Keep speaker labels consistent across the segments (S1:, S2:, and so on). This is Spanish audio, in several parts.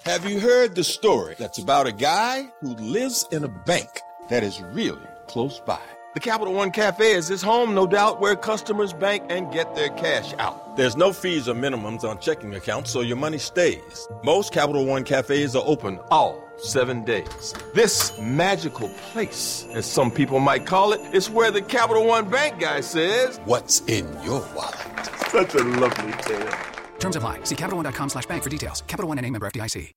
S1: Have you heard the story that's about a guy who lives in a bank that is really close by? The Capital One Cafe is his home, no doubt, where customers bank and get their cash out. There's no fees or minimums on checking accounts, so your money stays. Most Capital One Cafes are open all 7 days. This magical place, as some people might call it, is where the Capital One Bank guy says, "What's in your wallet?" Such a lovely tale.
S2: Terms apply. See CapitalOne.com/bank for details. Capital One N.A. member FDIC.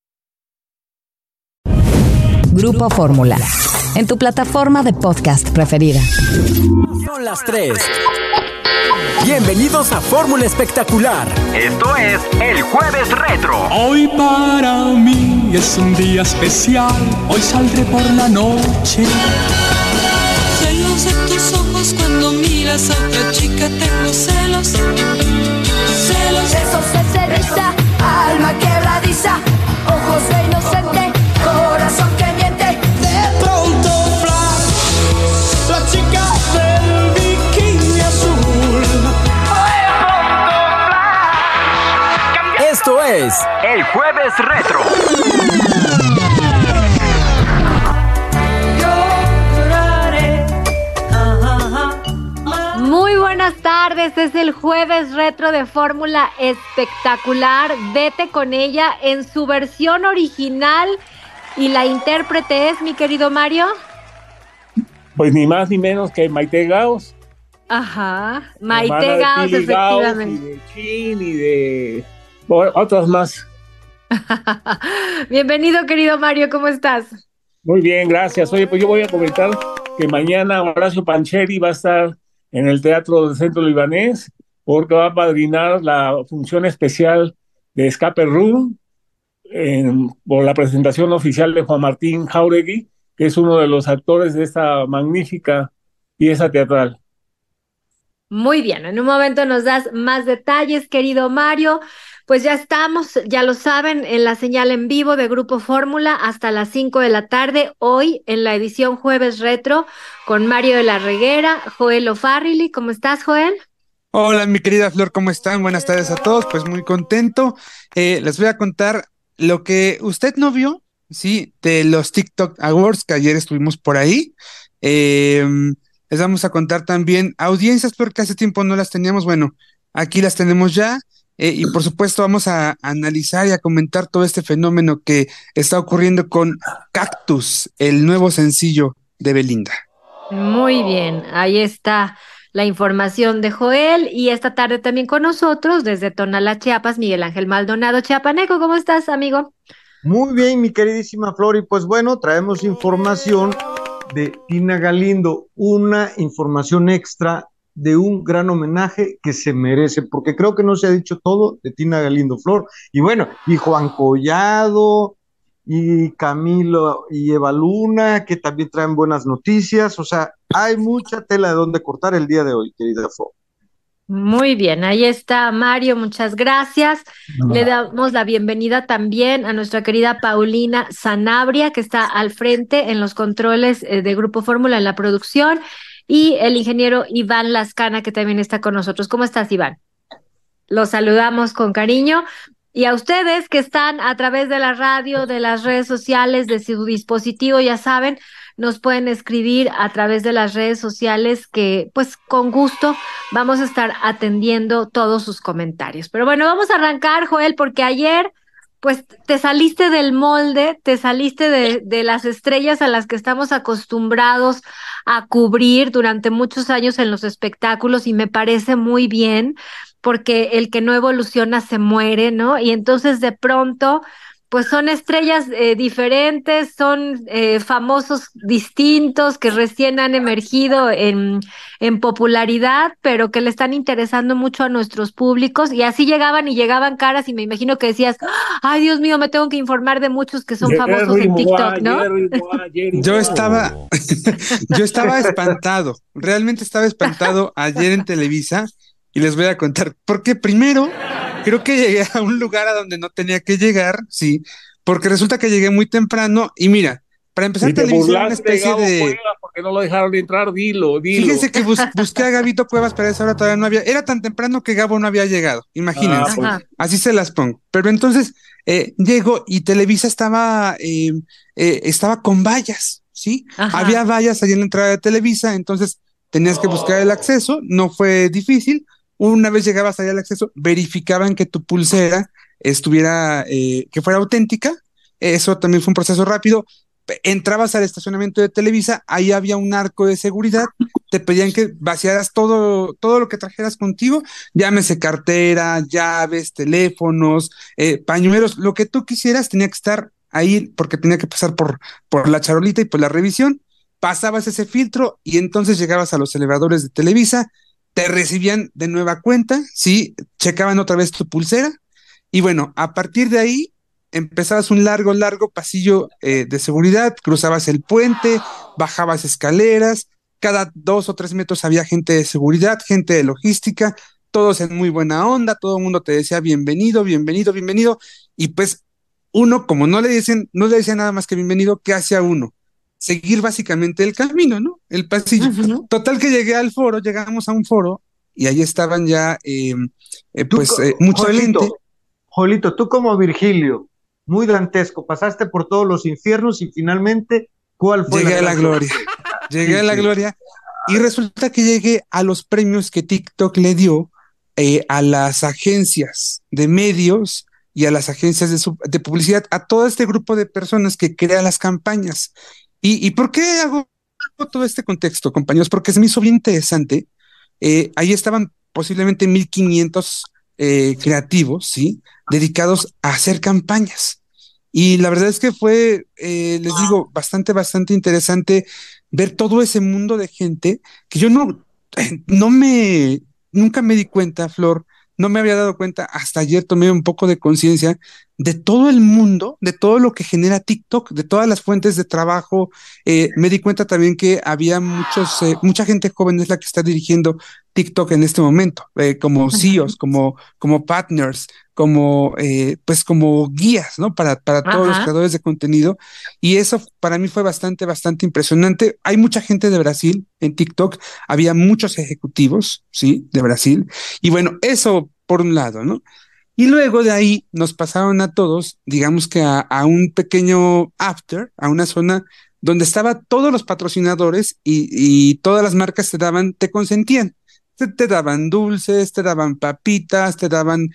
S3: Grupo Fórmula, en tu plataforma de podcast preferida.
S4: Son las 3. Bienvenidos a Fórmula Espectacular.
S5: Esto es el Jueves Retro.
S6: Hoy para mí es un día especial. Hoy saldré por la noche.
S7: Celos de tus ojos cuando miras a otra chica, tengo celos. Celos,
S8: besos de cereza, alma quebradiza, ojos de inocente, corazón que miente.
S9: De pronto, flash, la chica del bikini azul.
S4: Esto es
S5: el Jueves Retro.
S10: Muy buenas tardes, es el Jueves Retro de Fórmula Espectacular. Vete con ella en su versión original y la intérprete es, mi querido Mario.
S11: Pues ni más ni menos que Maite Gaos.
S10: Ajá, Maite Gaos, efectivamente.
S11: Y de Chin y de otras más.
S10: Bienvenido, querido Mario, ¿cómo estás?
S11: Muy bien, gracias. Oye, pues yo voy a comentar que mañana Horacio Pancheri va a estar en el Teatro del Centro Libanés porque va a padrinar la función especial de Escape Room por la presentación oficial de Juan Martín Jáuregui, que es uno de los actores de esta magnífica pieza teatral.
S10: Muy bien, en un momento nos das más detalles, querido Mario. Pues ya estamos, ya lo saben, en la señal en vivo de Grupo Fórmula hasta las 5 de la tarde, hoy en la edición Jueves Retro con Mario de la Reguera, Joel O'Farrill. ¿Cómo estás, Joel?
S12: Hola, mi querida Flor, ¿cómo están? Buenas tardes a todos, pues muy contento. Les voy a contar lo que usted no vio, sí, de los TikTok Awards que ayer estuvimos por ahí. Les vamos a contar también audiencias porque hace tiempo no las teníamos, bueno, aquí las tenemos ya. Y por supuesto vamos a analizar y a comentar todo este fenómeno que está ocurriendo con Cactus, el nuevo sencillo de Belinda.
S10: Muy bien, ahí está la información de Joel y esta tarde también con nosotros desde Tonalá, Chiapas, Miguel Ángel Maldonado. Chiapaneco, ¿cómo estás, amigo?
S13: Muy bien, mi queridísima Flor, y pues bueno, traemos información de Tina Galindo, una información extra de un gran homenaje que se merece, porque creo que no se ha dicho todo de Tina Galindo, Flor, y bueno, y Juan Collado, y Camilo y Eva Luna, que también traen buenas noticias, o sea, hay mucha tela de donde cortar el día de hoy, querida Flor.
S10: Muy bien, ahí está Mario, muchas gracias. Le damos la bienvenida también a nuestra querida Paulina Sanabria, que está al frente en los controles de Grupo Fórmula en la producción, y el ingeniero Iván Lascana, que también está con nosotros. ¿Cómo estás, Iván? Los saludamos con cariño. Y a ustedes que están a través de la radio, de las redes sociales, de su dispositivo, ya saben, nos pueden escribir a través de las redes sociales que, pues, con gusto vamos a estar atendiendo todos sus comentarios. Pero bueno, vamos a arrancar, Joel, porque ayer, pues, te saliste del molde, te saliste de las estrellas a las que estamos acostumbrados a cubrir durante muchos años en los espectáculos, y me parece muy bien, porque el que no evoluciona se muere, ¿no? Y entonces de pronto, pues son estrellas diferentes, son famosos distintos que recién han emergido en popularidad, pero que le están interesando mucho a nuestros públicos, y así llegaban caras, y me imagino que decías, ay, Dios mío, me tengo que informar de muchos que son famosos en TikTok, ¿no?
S12: Yo estaba espantado, realmente estaba espantado ayer en Televisa, y les voy a contar, porque primero creo que llegué a un lugar a donde no tenía que llegar, sí, porque resulta que llegué muy temprano, y mira, para empezar Televisa era una especie de...
S11: porque no lo dejaron entrar, dilo.
S12: Fíjense que busqué a Gabito Cuevas, pero a esa hora todavía no había, era tan temprano que Gabo no había llegado, imagínense, así se las pongo. Pero entonces Llego y Televisa estaba con vallas, ¿sí?
S10: Ajá.
S12: Había vallas ahí en la entrada de Televisa, entonces tenías que buscar el acceso, no fue difícil. Una vez llegabas ahí al acceso, verificaban que tu pulsera estuviera, que fuera auténtica. Eso también fue un proceso rápido. Entrabas al estacionamiento de Televisa, ahí había un arco de seguridad, te pedían que vaciaras todo lo que trajeras contigo, llámese cartera, llaves, teléfonos, pañuelos, lo que tú quisieras tenía que estar ahí porque tenía que pasar por la charolita y por la revisión. Pasabas ese filtro y entonces llegabas a los elevadores de Televisa, te recibían de nueva cuenta, sí, checaban otra vez tu pulsera y bueno, a partir de ahí empezabas un largo pasillo de seguridad, cruzabas el puente, bajabas escaleras, cada 2 o 3 metros había gente de seguridad, gente de logística, todos en muy buena onda, todo el mundo te decía bienvenido, bienvenido, bienvenido, y pues uno, como no le decían nada más que bienvenido, ¿qué hacía uno? Seguir básicamente el camino, ¿no? El pasillo. Total que llegamos a un foro, y ahí estaban ya, mucha gente.
S13: Joelito, tú como Virgilio, muy dantesco, pasaste por todos los infiernos y finalmente, ¿cuál fue
S12: Llegué a la gloria. Llegué a la gloria y resulta que llegué a los premios que TikTok le dio a las agencias de medios y a las agencias de publicidad, a todo este grupo de personas que crea las campañas. ¿Y por qué hago todo este contexto, compañeros? Porque se me hizo bien interesante. Ahí estaban posiblemente 1,500 creativos, ¿sí? Dedicados a hacer campañas. Y la verdad es que fue, les digo, bastante interesante ver todo ese mundo de gente que yo nunca me di cuenta, Flor, no me había dado cuenta, hasta ayer tomé un poco de conciencia de todo el mundo, de todo lo que genera TikTok, de todas las fuentes de trabajo. Me di cuenta también que había mucha gente joven es la que está dirigiendo TikTok en este momento, como CEOs, como partners, como guías, ¿no? Para todos los creadores de contenido. Y eso para mí fue bastante impresionante. Hay mucha gente de Brasil en TikTok, había muchos ejecutivos, ¿sí? De Brasil. Y bueno, eso por un lado, ¿no? Y luego de ahí nos pasaron a todos, digamos que a un pequeño after, a una zona donde estaban todos los patrocinadores y todas las marcas te consentían. Te daban dulces, te daban papitas, te daban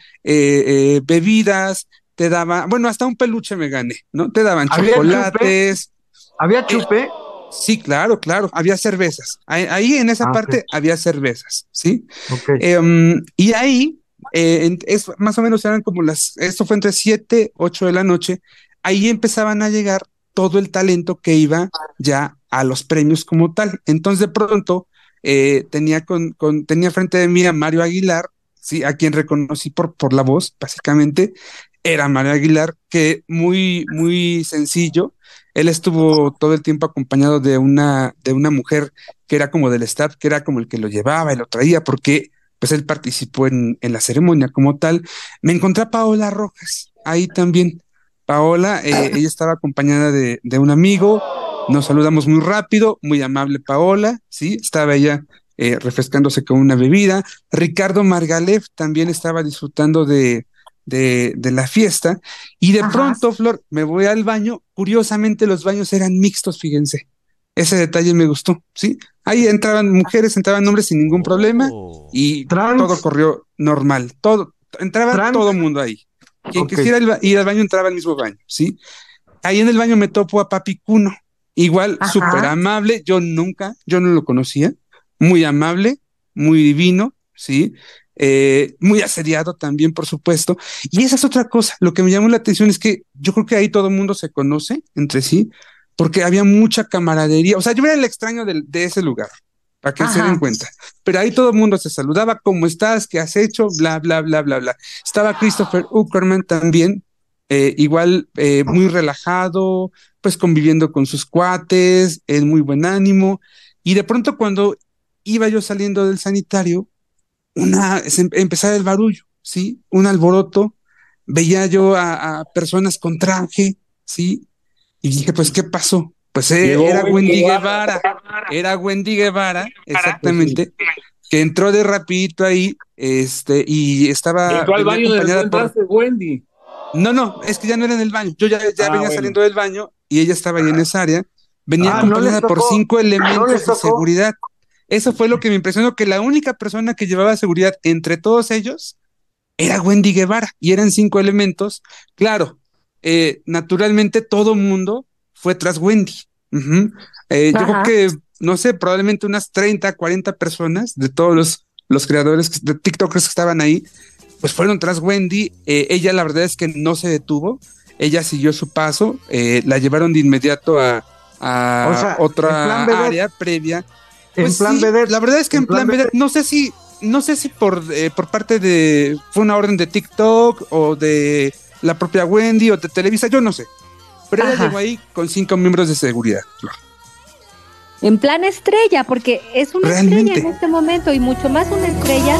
S12: bebidas, te daban, bueno, hasta un peluche me gané, ¿no? Te daban chocolates.
S13: ¿Había chupe?
S12: Sí, claro, había cervezas. Ahí en esa parte había cervezas, ¿sí?
S13: Okay.
S12: Y ahí, más o menos eran como esto fue entre 7, 8 de la noche, ahí empezaban a llegar todo el talento que iba ya a los premios como tal. Entonces de pronto tenía frente de mí a Mario Aguilar, sí, a quien reconocí por la voz, básicamente. Era Mario Aguilar, que muy sencillo. Él estuvo todo el tiempo acompañado de una mujer que era como del staff, que era como el que lo llevaba y lo traía, porque pues él participó en la ceremonia como tal. Me encontré a Paola Rojas, ahí también. Paola, ella estaba acompañada de un amigo, nos saludamos muy rápido, muy amable Paola, sí, estaba ella refrescándose con una bebida. Ricardo Margalef también estaba disfrutando de la fiesta, y de pronto, Flor, me voy al baño. Curiosamente los baños eran mixtos, fíjense, ese detalle me gustó, ¿sí? Ahí entraban mujeres, entraban hombres sin ningún problema, y todo corrió normal, entraba todo el mundo ahí. Quien quisiera ir al baño entraba al mismo baño, ¿sí? Ahí en el baño me topo a Papi Cuno, igual súper amable, yo no lo conocía, muy amable, muy divino, ¿sí? Muy asediado también, por supuesto. Y esa es otra cosa, lo que me llamó la atención es que yo creo que ahí todo el mundo se conoce entre sí, porque había mucha camaradería. O sea, yo era el extraño de ese lugar, para que se den cuenta, pero ahí todo el mundo se saludaba: ¿cómo estás? ¿Qué has hecho? Bla, bla, bla, bla, bla. Estaba Christopher Uckerman también, igual muy relajado, pues conviviendo con sus cuates, en muy buen ánimo. Y de pronto, cuando iba yo saliendo del sanitario, empezaba el barullo, ¿sí? Un alboroto, veía yo a personas con traje, ¿sí? Y dije, pues, ¿qué pasó? Pues era Wendy Guevara, exactamente, que entró de rapidito ahí, y estaba
S11: entró al baño
S12: acompañada
S11: por Wendy.
S12: No, es que ya no era en el baño. Yo ya venía
S11: bueno.
S12: saliendo del baño y ella estaba ahí en esa área. Venía
S13: no les
S12: acompañada por
S13: tocó,
S12: 5
S13: no
S12: elementos
S13: les
S12: de
S13: tocó.
S12: seguridad. Eso fue lo que me impresionó, que la única persona que llevaba seguridad entre todos ellos era Wendy Guevara y eran 5 elementos. Claro, naturalmente todo mundo fue tras Wendy. Ujú. Yo creo
S10: Ajá.
S12: que, no sé, probablemente unas 30, 40 personas de todos los creadores de TikTokers que estaban ahí, pues fueron tras Wendy. Ella la verdad es que no se detuvo, ella siguió su paso, la llevaron de inmediato a
S13: O sea, en
S12: otra
S13: plan vedette.
S12: área previa.
S13: En
S12: Pues
S13: plan
S12: sí,
S13: vedette.
S12: la verdad es que en plan vedette, no sé si por parte de, fue una orden de TikTok o de la propia Wendy o de Televisa, yo no sé. Pero ella
S10: Ajá.
S12: llegó ahí con 5 miembros de seguridad.
S10: En plan estrella, porque es una
S12: Realmente.
S10: estrella en este momento y mucho más una estrella.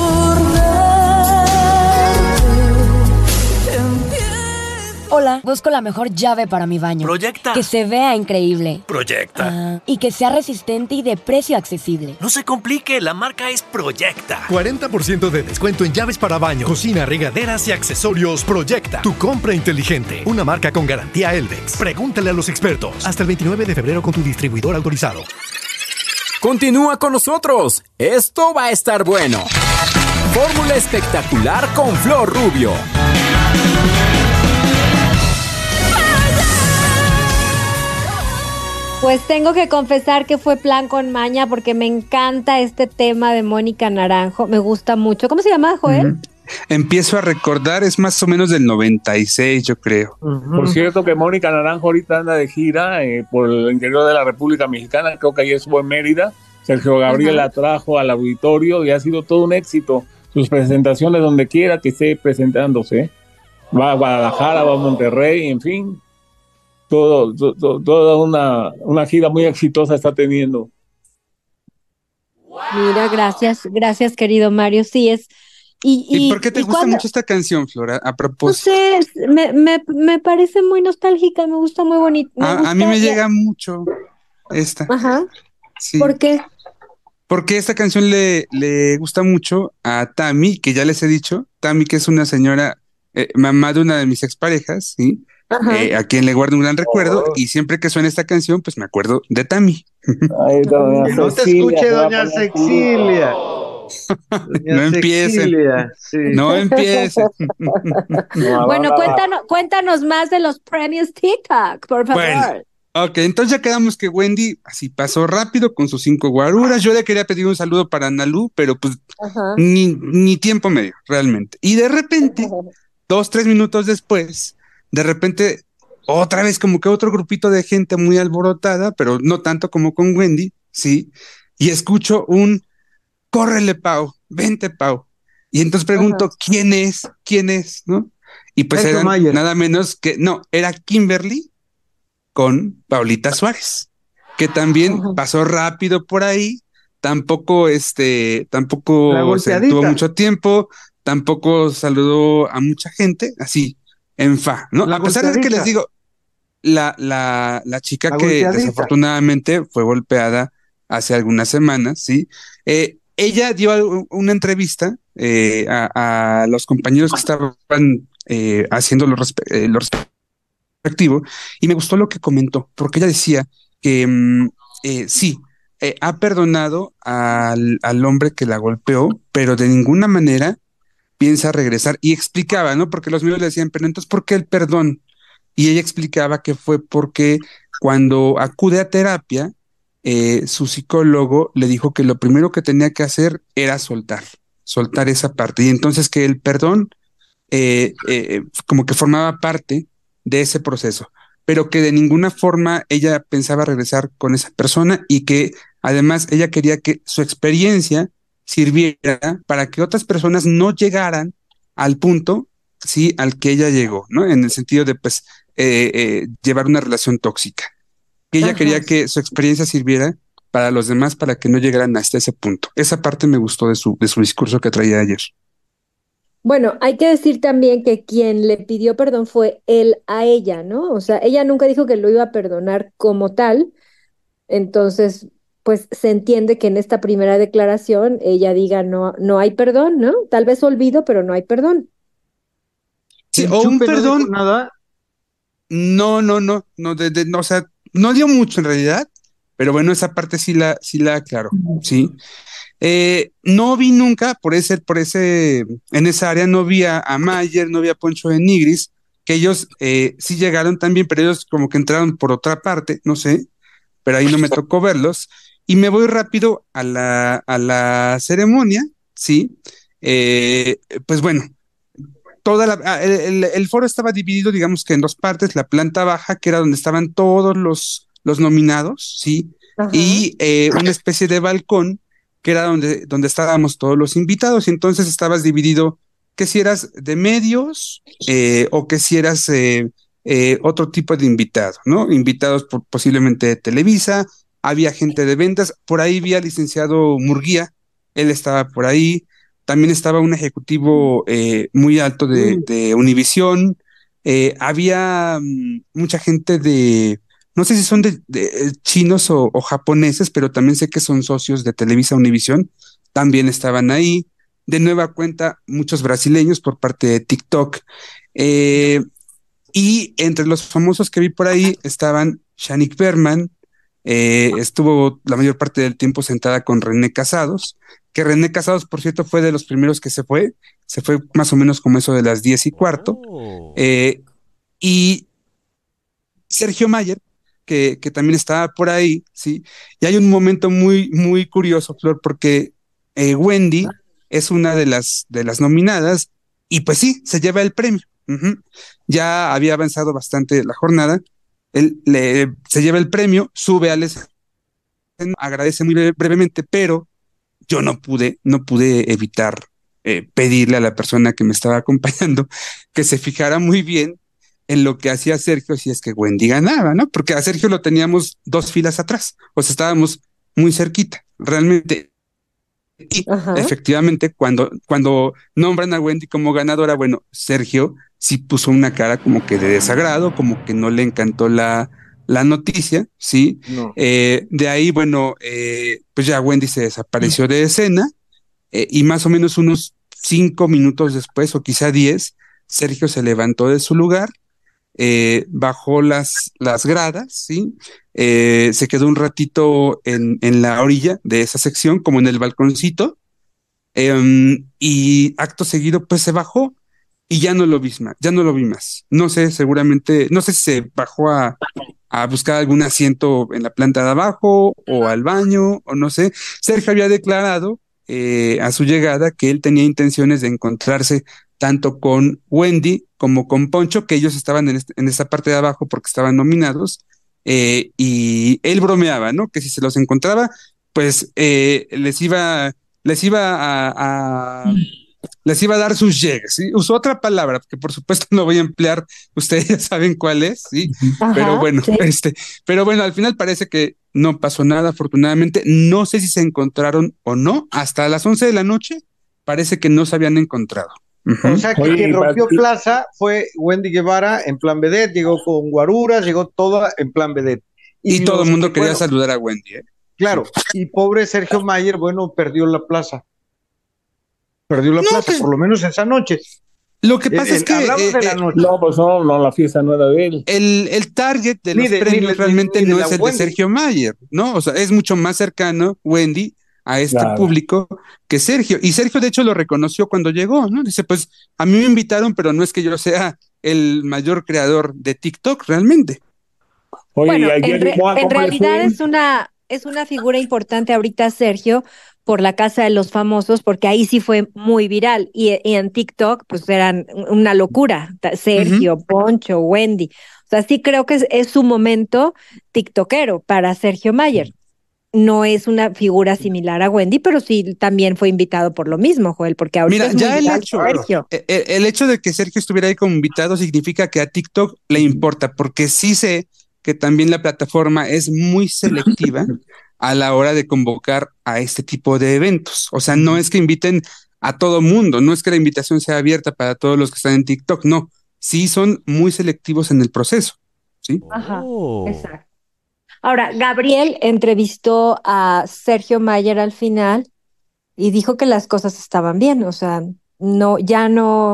S14: Hola, busco la mejor llave para mi baño.
S15: Proyecta.
S14: Que se vea increíble.
S15: Proyecta.
S14: Y que sea resistente y de precio accesible.
S15: No se complique, la marca es Proyecta.
S16: 40% de descuento en llaves para baño, cocina, regaderas y accesorios. Proyecta. Tu compra inteligente. Una marca con garantía Eldex. Pregúntale a los expertos. Hasta el 29 de febrero con tu distribuidor autorizado.
S4: Continúa con nosotros. Esto va a estar bueno. Fórmula espectacular con Flor Rubio.
S10: Pues tengo que confesar que fue plan con maña porque me encanta este tema de Mónica Naranjo, me gusta mucho. ¿Cómo se llama, Joel?
S12: Empiezo a recordar, es más o menos del 96, yo creo.
S11: Por cierto que Mónica Naranjo ahorita anda de gira por el interior de la República Mexicana, creo que ayer estuvo en Mérida, Sergio Gabriel la trajo al auditorio y ha sido todo un éxito, sus presentaciones donde quiera que esté presentándose, va a Guadalajara, va a Monterrey, en fin, toda una gira muy exitosa está teniendo.
S10: Mira, gracias querido Mario, sí es.
S12: ¿Y por qué te gusta mucho esta canción, Flora? A
S10: No
S12: propósito.
S10: sé, me parece muy nostálgica, me gusta muy bonito.
S12: A mí me llega mucho esta.
S10: Ajá.
S12: Sí.
S10: ¿Por qué?
S12: Porque esta canción le gusta mucho a Tami, que ya les he dicho, Tami, que es una señora, mamá de una de mis exparejas, ¿sí? A quien le guardo un gran recuerdo, y siempre que suena esta canción, pues me acuerdo de Tami.
S11: Ay, doña
S13: Que no te
S11: Cecilia,
S13: escuche
S11: se va a
S13: doña
S11: poner
S13: Sexilia.
S12: No empiecen.
S13: Sí.
S12: No empiecen.
S10: Bueno, cuéntanos más de los premios TikTok, por favor.
S12: Bueno, ok, entonces ya quedamos que Wendy así pasó rápido con sus 5 guaruras. Yo le quería pedir un saludo para Analu, pero pues ni tiempo me dio, realmente. Y de repente, 2, 3 minutos después, de repente, otra vez como que otro grupito de gente muy alborotada, pero no tanto como con Wendy, ¿sí? Y escucho un córrele, Pau, vente, Pau. Y entonces pregunto, ¿quién es? ¿No? Y pues
S13: Sergio
S12: eran
S13: Mayer.
S12: nada menos que, no, era Kimberly con Paulita Suárez, que también pasó rápido por ahí, tampoco
S13: La
S12: se
S13: golpeadita.
S12: detuvo mucho tiempo, tampoco saludó a mucha gente, así, en fa, ¿no?
S13: La
S12: A pesar de que
S13: golpeadita.
S12: les digo, la chica
S13: La
S12: que
S13: golpeadita.
S12: desafortunadamente fue golpeada hace algunas semanas, ¿sí? Ella dio una entrevista a los compañeros que estaban haciendo lo respectivo, y me gustó lo que comentó, porque ella decía que sí, ha perdonado al hombre que la golpeó, pero de ninguna manera piensa regresar, y explicaba, ¿no? Porque los medios le decían, pero entonces, ¿por qué el perdón? Y ella explicaba que fue porque cuando acude a terapia, su psicólogo le dijo que lo primero que tenía que hacer era soltar esa parte, y entonces que el perdón como que formaba parte de ese proceso, pero que de ninguna forma ella pensaba regresar con esa persona, y que además ella quería que su experiencia sirviera para que otras personas no llegaran al punto, sí, al que ella llegó, ¿no? En el sentido de, pues, llevar una relación tóxica. Que ella quería que su experiencia sirviera para los demás, para que no llegaran hasta ese punto. Esa parte me gustó de su discurso que traía ayer.
S10: Bueno, hay que decir también que quien le pidió perdón fue él a ella, ¿no? O sea, ella nunca dijo que lo iba a perdonar como tal. Entonces, pues se entiende que en esta primera declaración ella diga no hay perdón, ¿no? Tal vez olvido, pero no hay perdón.
S12: Sí,
S13: ¿El
S12: o un
S13: Chupe no
S12: perdón.
S13: dijo nada?
S12: No, o sea, no dio mucho en realidad, pero bueno, esa parte sí la aclaró, sí. No vi nunca en esa área no vi a Mayer, no vi a Poncho de Nigris, que ellos sí llegaron también, pero ellos como que entraron por otra parte, no sé, pero ahí no me tocó verlos. Y me voy rápido a la ceremonia, sí. Pues bueno, el foro estaba dividido, digamos que en dos partes, la planta baja, que era donde estaban todos los nominados, ¿sí? Y una especie de balcón, que era donde estábamos todos los invitados, y entonces estabas dividido que si eras de medios o que si eras otro tipo de invitado, ¿no? Invitados posiblemente de Televisa, había gente de ventas, por ahí vi al licenciado Murguía, él estaba por ahí, también estaba un ejecutivo muy alto de Univisión. Había mucha gente no sé si son de chinos o japoneses, pero también sé que son socios de Televisa Univisión, también estaban ahí. De nueva cuenta, muchos brasileños por parte de TikTok. Y entre los famosos que vi por ahí estaban Shanik Berman, estuvo la mayor parte del tiempo sentada con René Casados, que René Casados, por cierto, fue de los primeros que se fue más o menos como eso de las 10:15, y Sergio Mayer, que también estaba por ahí, ¿sí? Y hay un momento muy, muy curioso, Flor, porque Wendy es una de las nominadas, y pues sí, se lleva el premio. Ujú. Ya había avanzado bastante la jornada, se lleva el premio, sube al escenario, agradece muy brevemente, pero yo no pude evitar pedirle a la persona que me estaba acompañando que se fijara muy bien en lo que hacía Sergio si es que Wendy ganaba, ¿no? Porque a Sergio lo teníamos 2 filas atrás, o sea, estábamos muy cerquita, realmente. Y efectivamente, cuando nombran a Wendy como ganadora, bueno, Sergio sí puso una cara como que de desagrado, como que no le encantó la noticia, ¿sí?
S13: No.
S12: De ahí, bueno, pues ya Wendy se desapareció de escena, y más o menos unos 5 minutos después, o quizá 10, Sergio se levantó de su lugar, bajó las gradas, ¿sí? Se quedó un ratito en la orilla de esa sección, como en el balconcito, y acto seguido, pues se bajó y ya no lo vi más, ya no lo vi más. No sé, seguramente, no sé si se bajó a buscar algún asiento en la planta de abajo o al baño, o no sé. Sergio había declarado a su llegada que él tenía intenciones de encontrarse tanto con Wendy como con Poncho, que ellos estaban en esta parte de abajo porque estaban nominados, y él bromeaba, ¿no? Que si se los encontraba, pues les iba les iba a dar sus llegues, ¿sí? Usó otra palabra, que por supuesto no voy a emplear, ustedes ya saben cuál es, ¿sí? Pero bueno, al final parece que no pasó nada, afortunadamente. No sé si se encontraron o no, hasta las 11 de la noche parece que no se habían encontrado.
S13: O sea que quien rompió plaza fue Wendy Guevara en plan vedette, llegó con guaruras, llegó toda en plan vedette.
S12: Y todo el mundo quería saludar a Wendy, ¿eh?
S13: Claro, y pobre Sergio Mayer, bueno, perdió la plaza. Perdió la plaza,
S12: pues,
S13: por lo menos esa noche.
S12: Lo que pasa es que
S13: hablamos de la noche.
S11: No, pues no, la fiesta no era de él.
S12: El target de los premios realmente no es el de Sergio Mayer, ¿no? O sea, es mucho más cercano Wendy a este público que Sergio. Y Sergio, de hecho, lo reconoció cuando llegó, ¿no? Dice, pues, a mí me invitaron, pero no es que yo sea el mayor creador de TikTok, realmente.
S10: Oye, bueno, en realidad es una figura importante ahorita, Sergio, por la Casa de los Famosos, porque ahí sí fue muy viral, y en TikTok pues eran una locura, Sergio, Poncho, Wendy, o sea, sí creo que es su momento tiktokero para Sergio Mayer. No es una figura similar a Wendy, pero sí también fue invitado por lo mismo, Joel, porque ahorita es muy viral Sergio.
S12: El hecho de que Sergio estuviera ahí como invitado significa que a TikTok le importa, porque sí sé que también la plataforma es muy selectiva a la hora de convocar a este tipo de eventos. O sea, no es que inviten a todo mundo, no es que la invitación sea abierta para todos los que están en TikTok, no. Sí son muy selectivos en el proceso, ¿sí?
S10: Ajá, exacto. Ahora, Gabriel entrevistó a Sergio Mayer al final y dijo que las cosas estaban bien, o sea, no,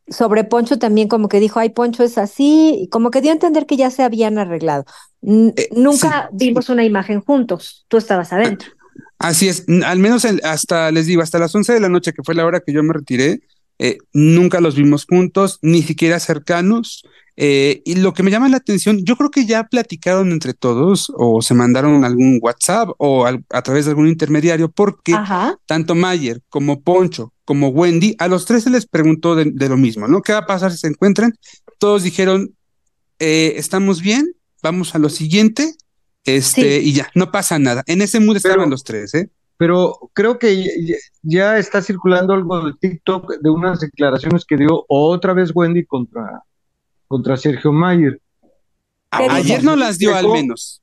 S10: sobre Poncho también como que dijo, ay, Poncho es así, y como que dio a entender que ya se habían arreglado. Nunca vimos una imagen juntos, tú estabas adentro.
S12: Así es, al menos hasta, les digo, hasta las 11 de la noche, que fue la hora que yo me retiré, nunca los vimos juntos, ni siquiera cercanos. Y lo que me llama la atención, yo creo que ya platicaron entre todos o se mandaron algún WhatsApp o a través de algún intermediario, porque tanto Mayer como Poncho como Wendy, a los tres se les preguntó de lo mismo, ¿no? ¿Qué va a pasar si se encuentran? Todos dijeron, estamos bien, vamos a lo siguiente. Y ya, no pasa nada. En ese mood estaban los tres, ¿eh?
S13: Pero creo que ya está circulando algo de TikTok de unas declaraciones que dio otra vez Wendy contra Sergio Mayer.
S12: Ayer no las dio al menos.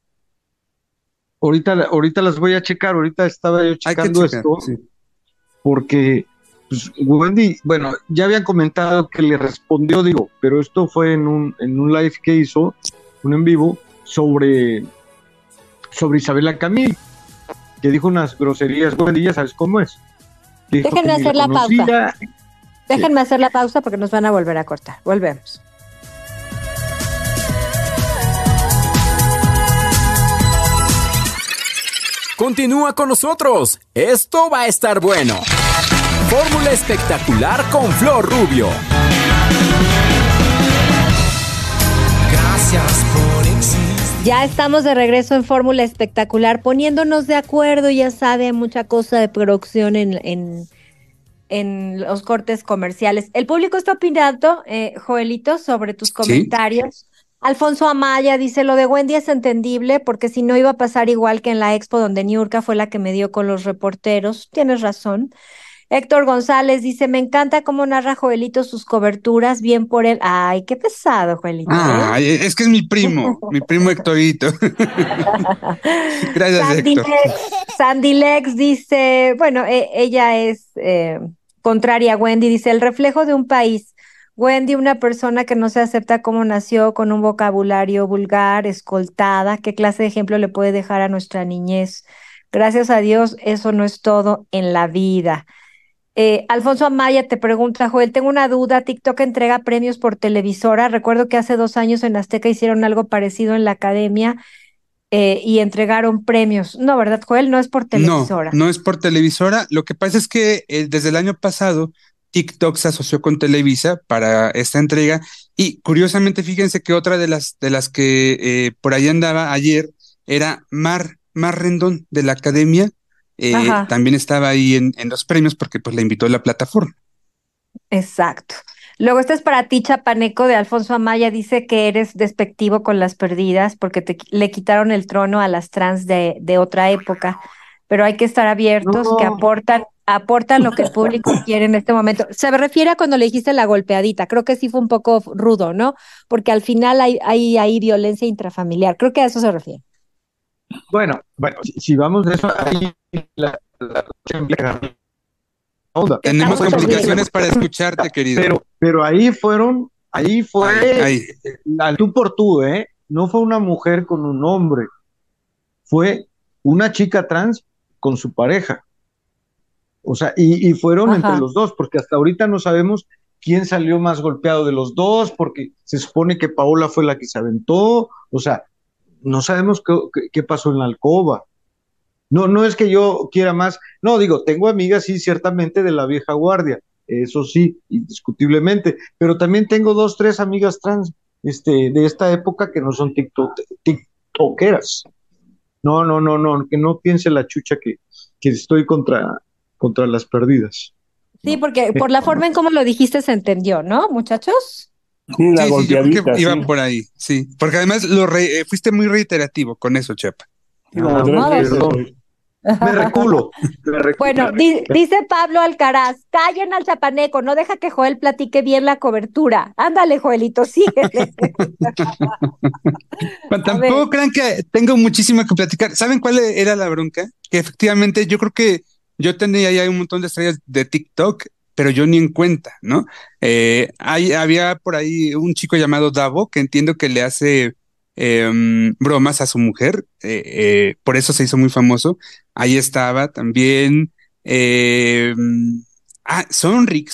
S13: Ahorita las voy a checar, ahorita estaba yo checando esto, sí. Porque pues, Wendy, bueno, ya habían comentado que le respondió, pero esto fue en un live que hizo, un en vivo, sobre Isabela Camil, que dijo unas groserías, Wendy, ya sabes cómo es.
S10: Déjenme hacer la pausa. Déjenme hacer la pausa porque nos van a volver a cortar. Volvemos.
S4: Continúa con nosotros. Esto va a estar bueno. Fórmula espectacular con Flor Rubio.
S9: Gracias por existir.
S10: Ya estamos de regreso en Fórmula Espectacular, poniéndonos de acuerdo, ya sabe, mucha cosa de producción en los cortes comerciales. El público está opinando, Joelito, sobre tus comentarios. ¿Sí? Alfonso Amaya dice, lo de Wendy es entendible, porque si no iba a pasar igual que en la expo donde Niurka fue la que me dio con los reporteros. Tienes razón. Héctor González dice, me encanta cómo narra Joelito sus coberturas, bien por él. Ay, qué pesado, Joelito.
S12: Ay, es que es mi primo Héctorito. Gracias, Héctor.
S10: Sandy Lex dice, bueno, ella es contraria a Wendy, dice, el reflejo de un país. Wendy, una persona que no se acepta como nació, con un vocabulario vulgar, escoltada, ¿qué clase de ejemplo le puede dejar a nuestra niñez? Gracias a Dios, eso no es todo en la vida. Alfonso Amaya te pregunta, Joel, tengo una duda, TikTok entrega premios por televisora, recuerdo que hace 2 años en Azteca hicieron algo parecido en la academia y entregaron premios. No, ¿verdad, Joel? No es por televisora.
S12: No es por televisora, lo que pasa es que desde el año pasado TikTok se asoció con Televisa para esta entrega y curiosamente fíjense que otra de las que por ahí andaba ayer era Mar Rendón de la academia. También estaba ahí en los premios porque pues la invitó a la plataforma.
S10: Exacto. Luego este es para ti, Chapaneco, de Alfonso Amaya, dice que eres despectivo con las perdidas porque le quitaron el trono a las trans de otra época, pero hay que estar abiertos, que aportan lo que el público quiere en este momento. Se refiere a cuando le dijiste la golpeadita, creo que sí fue un poco rudo, ¿no? Porque al final hay violencia intrafamiliar, creo que a eso se refiere.
S13: Bueno, si vamos de eso, ahí
S12: tenemos complicaciones para escucharte, querido.
S13: Pero ahí fue al tú por tú, no fue una mujer con un hombre, fue una chica trans con su pareja. O sea, y fueron entre los dos, porque hasta ahorita no sabemos quién salió más golpeado de los dos, porque se supone que Paola fue la que se aventó, o sea, no sabemos qué pasó en la alcoba. No es que yo quiera más, no, tengo amigas, sí, ciertamente de la vieja guardia, eso sí, indiscutiblemente, pero también tengo 2, 3 amigas trans de esta época que no son tiktokeras. No, que no piense la chucha que estoy contra las perdidas.
S10: Sí, porque por la forma en cómo lo dijiste se entendió, ¿no, muchachos?
S11: Sí,
S12: yo creo que iban por ahí, sí, porque además fuiste muy reiterativo con eso, Chepa.
S13: Me reculo.
S10: Bueno, dice Pablo Alcaraz, callen al chapaneco, no deja que Joel platique bien la cobertura. Ándale, Joelito, síguele.
S12: Tampoco crean que tengo muchísimo que platicar. ¿Saben cuál era la bronca? Que efectivamente yo creo que yo tenía ya un montón de estrellas de TikTok, pero yo ni en cuenta, ¿no? Había por ahí un chico llamado Davo, que entiendo que le hace bromas a su mujer, por eso se hizo muy famoso. Ahí estaba también Sonrix,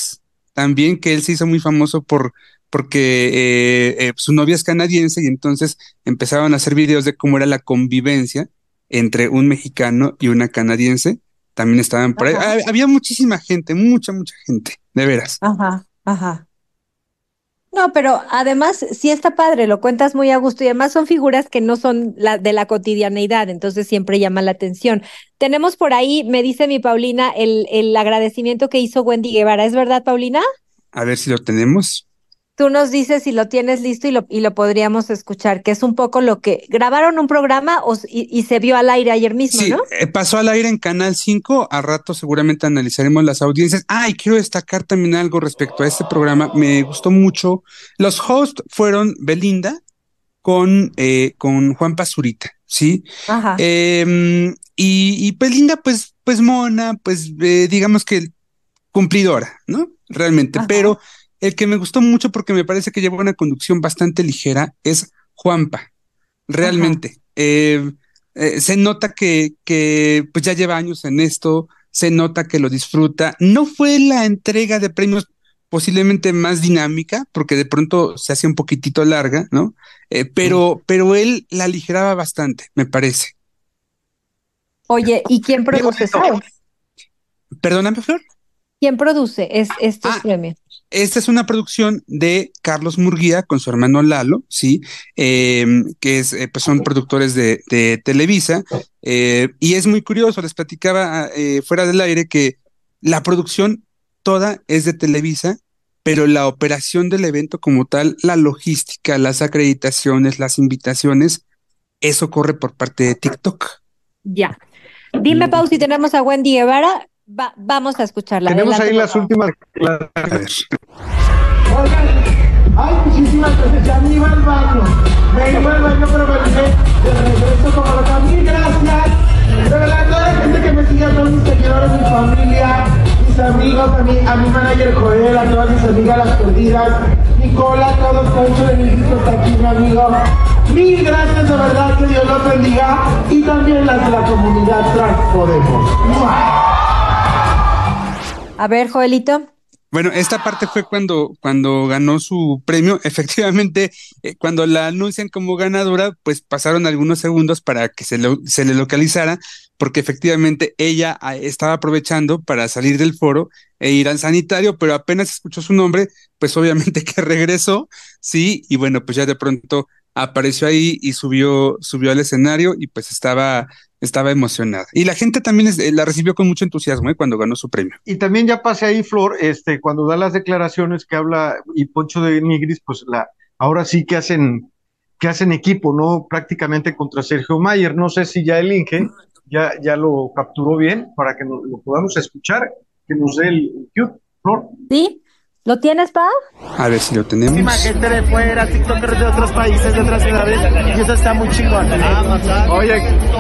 S12: también que él se hizo muy famoso porque su novia es canadiense y entonces empezaban a hacer videos de cómo era la convivencia entre un mexicano y una canadiense. También estaban por ahí. Había muchísima gente, mucha gente, de veras.
S10: Ajá. No, pero además sí está padre, lo cuentas muy a gusto y además son figuras que no son de la cotidianeidad, entonces siempre llama la atención. Tenemos por ahí, me dice mi Paulina, el agradecimiento que hizo Wendy Guevara. ¿Es verdad, Paulina?
S12: A ver si lo tenemos.
S10: Tú nos dices si lo tienes listo y lo podríamos escuchar, que es un poco lo que grabaron un programa y se vio al aire ayer mismo,
S12: sí,
S10: ¿no?
S12: Pasó al aire en Canal 5, a rato seguramente analizaremos las audiencias. Y quiero destacar también algo respecto a este programa, me gustó mucho. Los hosts fueron Belinda con Juan Pazurita, ¿sí?
S10: Ajá.
S12: Y Belinda, pues mona, digamos que cumplidora, ¿no? Realmente, pero el que me gustó mucho porque me parece que lleva una conducción bastante ligera es Juanpa, realmente. Se nota que pues ya lleva años en esto, se nota que lo disfruta. No fue la entrega de premios posiblemente más dinámica, porque de pronto se hacía un poquitito larga, ¿no? Pero él la aligeraba bastante, me parece.
S10: Oye, ¿y quién produce eso?
S12: Perdóname, Flor.
S10: ¿Quién produce estos premios?
S12: Esta es una producción de Carlos Murguía con su hermano Lalo, ¿sí? Que pues son productores de Televisa. Y es muy curioso, les platicaba fuera del aire que la producción toda es de Televisa, pero la operación del evento como tal, la logística, las acreditaciones, las invitaciones, eso corre por parte de TikTok.
S10: Ya. Dime, Pau, si tenemos a Wendy Guevara. Vamos a escucharla.
S13: Tenemos
S10: adelante,
S13: ahí las últimas.
S9: Ay, muchísimas gracias. Ya me iba al baño. Me iba al baño, pero me dije de regreso como loca. Mil gracias. De verdad, toda la gente que me sigue, a todos mis seguidores, mi familia, mis amigos, a mi manager Joel, a todas mis amigas las perdidas, Nicola, a todos, Poncho de México está aquí, mi amigo. Mil gracias, de verdad, que Dios los bendiga. Y también las de la comunidad Trans Podemos.
S10: A ver, Joelito.
S12: Bueno, esta parte fue cuando ganó su premio. Efectivamente, cuando la anuncian como ganadora, pues pasaron algunos segundos para que se le localizara, porque efectivamente ella estaba aprovechando para salir del foro e ir al sanitario, pero apenas escuchó su nombre, pues obviamente que regresó, sí, y bueno, pues ya de pronto apareció ahí y subió al escenario y pues estaba emocionada. Y la gente también la recibió con mucho entusiasmo cuando ganó su premio.
S13: Y también ya pasé ahí, Flor, cuando da las declaraciones que habla y Poncho de Nigris, pues ahora sí que hacen equipo, ¿no? Prácticamente contra Sergio Mayer. No sé si ya el Inge ya lo capturó bien para que lo podamos escuchar, que nos dé el cue, Flor.
S10: Sí. ¿Lo tienes, Pau?
S12: A ver si lo tenemos.
S9: Gente de fuera, tiktokers de otros países, de otras ciudades, y eso está muy chingón. Oye,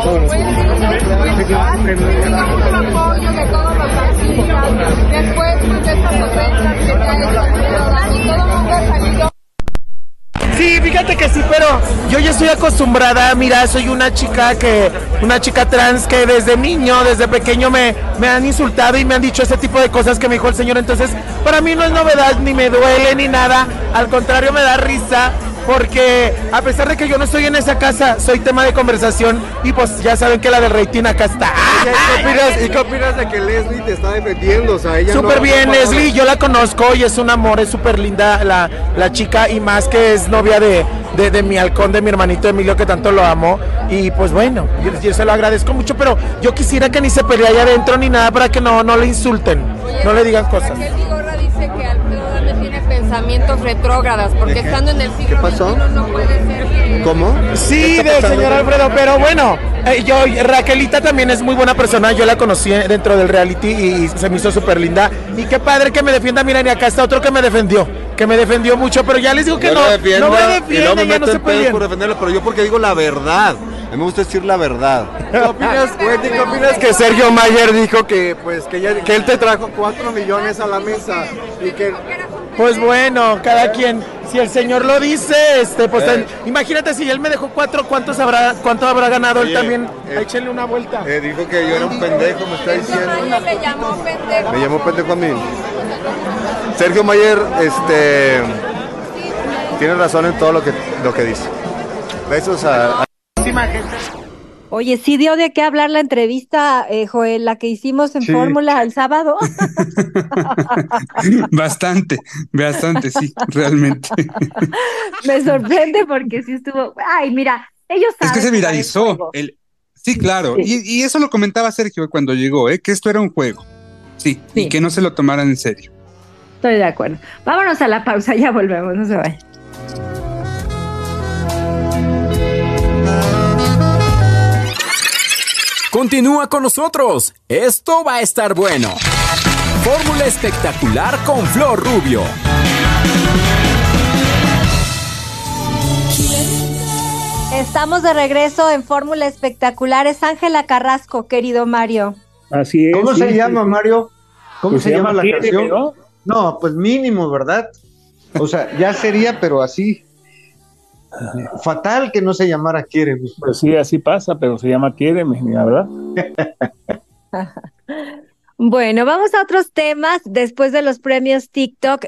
S9: sí, fíjate que sí, pero yo ya estoy acostumbrada. Mira, soy una chica trans que desde niño, desde pequeño me han insultado y me han dicho ese tipo de cosas que me dijo el señor. Entonces, para mí no es novedad, ni me duele, ni nada. Al contrario, me da risa, porque a pesar de que yo no estoy en esa casa, soy tema de conversación y pues ya saben que la del rating acá está.
S17: ¿Y qué opinas de que Leslie te está defendiendo? O sea, ella
S9: súper bien, Leslie, yo la conozco y es un amor, es súper linda la chica, y más que es novia de mi halcón, de mi hermanito Emilio, que tanto lo amo. Y pues bueno, yo se lo agradezco mucho, pero yo quisiera que ni se pelee allá adentro ni nada, para que no le insulten. Oye, no le digan cosas.
S18: Raquel Vigorra dice que Alfredo Adame tiene pensamientos retrógradas, porque estando en el siglo XXI no puede ser que...
S17: ¿Cómo?
S9: Sí, del señor Alfredo, pero bueno, Raquelita también es muy buena persona, yo la conocí dentro del reality y se me hizo súper linda. Y qué padre que me defienda. Miren, y acá está otro que me defendió mucho, pero ya les digo que no me defiende, ya no se peleen
S17: por defenderlo, pero yo porque digo la verdad. A mí me gusta decir la verdad. ¿Qué opinas, Wendy? ¿Qué opinas que Sergio Mayer dijo que él te trajo 4 millones a la mesa y que...
S9: Pues bueno, cada quien, si el señor lo dice, pues imagínate si él me dejó 4, ¿cuánto habrá ganado él también? Échenle una vuelta.
S17: Dijo que yo era un pendejo, me está diciendo.
S18: Le llamó pendejo.
S17: ¿Me llamó pendejo a mí? Sergio Mayer, tiene razón en todo lo que dice. Besos a...
S10: Oye, sí dio de qué hablar la entrevista, Joel, la que hicimos en Fórmula el sábado.
S12: Bastante, sí, realmente.
S10: Me sorprende porque sí estuvo. Ay, mira, ellos saben.
S12: Es que se viralizó. Sí, claro. Sí. Y eso lo comentaba Sergio cuando llegó, que esto era un juego. Sí, y que no se lo tomaran en serio.
S10: Estoy de acuerdo. Vámonos a la pausa, ya volvemos, no se vayan.
S4: Continúa con nosotros. Esto va a estar bueno. Fórmula espectacular con Flor Rubio.
S10: Estamos de regreso en Fórmula Espectacular. Es Ángela Carrasco, querido Mario.
S11: Así es.
S13: ¿Cómo se llama, Mario? ¿Cómo
S11: pues
S13: se llama la canción?
S11: ¿No?
S13: No, pues mínimo, ¿verdad? O sea, ya sería, pero así. Fatal que no se llamara Quiéreme.
S11: Pues sí, así pasa, pero se llama Quiéreme, la verdad.
S10: Bueno, vamos a otros temas después de los premios TikTok.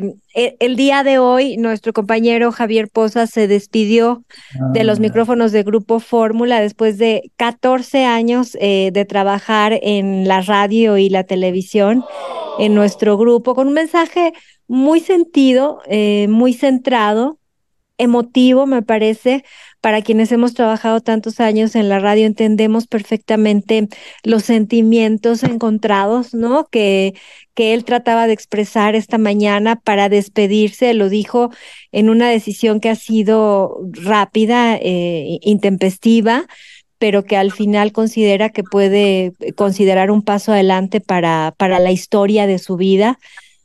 S10: El día de hoy, nuestro compañero Javier Poza se despidió de los micrófonos de Grupo Fórmula después de 14 años de trabajar en la radio y la televisión en nuestro grupo, con un mensaje muy sentido, muy centrado, emotivo, me parece. Para quienes hemos trabajado tantos años en la radio, entendemos perfectamente los sentimientos encontrados, ¿no? Que él trataba de expresar esta mañana para despedirse. Lo dijo en una decisión que ha sido rápida, intempestiva, pero que al final considera que puede considerar un paso adelante para la historia de su vida.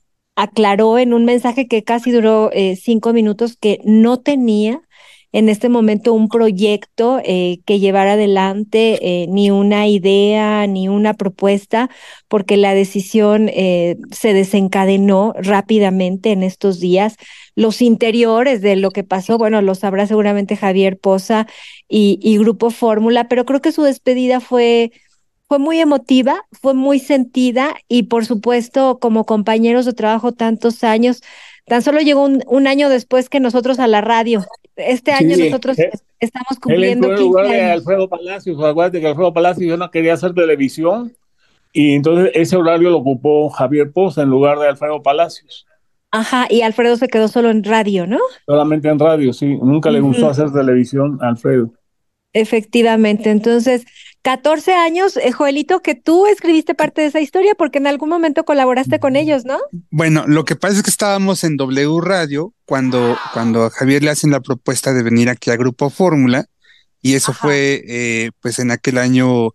S10: Aclaró en un mensaje que casi duró 5 minutos que no tenía en este momento un proyecto que llevar adelante, ni una idea, ni una propuesta, porque la decisión se desencadenó rápidamente en estos días. Los interiores de lo que pasó, bueno, lo sabrá seguramente Javier Poza y Grupo Fórmula, pero creo que su despedida fue muy emotiva, fue muy sentida y por supuesto como compañeros de trabajo tantos años, tan solo llegó un año después que nosotros a la radio. Este año nosotros estamos cumpliendo 15 años. Él entró en lugar de
S11: Alfredo Palacios, acuérdate que Alfredo Palacios ya no quería hacer televisión y entonces ese horario lo ocupó Javier Poza en lugar de Alfredo Palacios.
S10: Ajá, y Alfredo se quedó solo en radio, ¿no?
S11: Solamente en radio, sí. Nunca le gustó hacer televisión a Alfredo.
S10: Efectivamente, entonces 14 años, Joelito, que tú escribiste parte de esa historia porque en algún momento colaboraste con ellos, ¿no?
S12: Bueno, lo que pasa es que estábamos en W Radio cuando a Javier le hacen la propuesta de venir aquí a Grupo Fórmula y eso fue pues en aquel año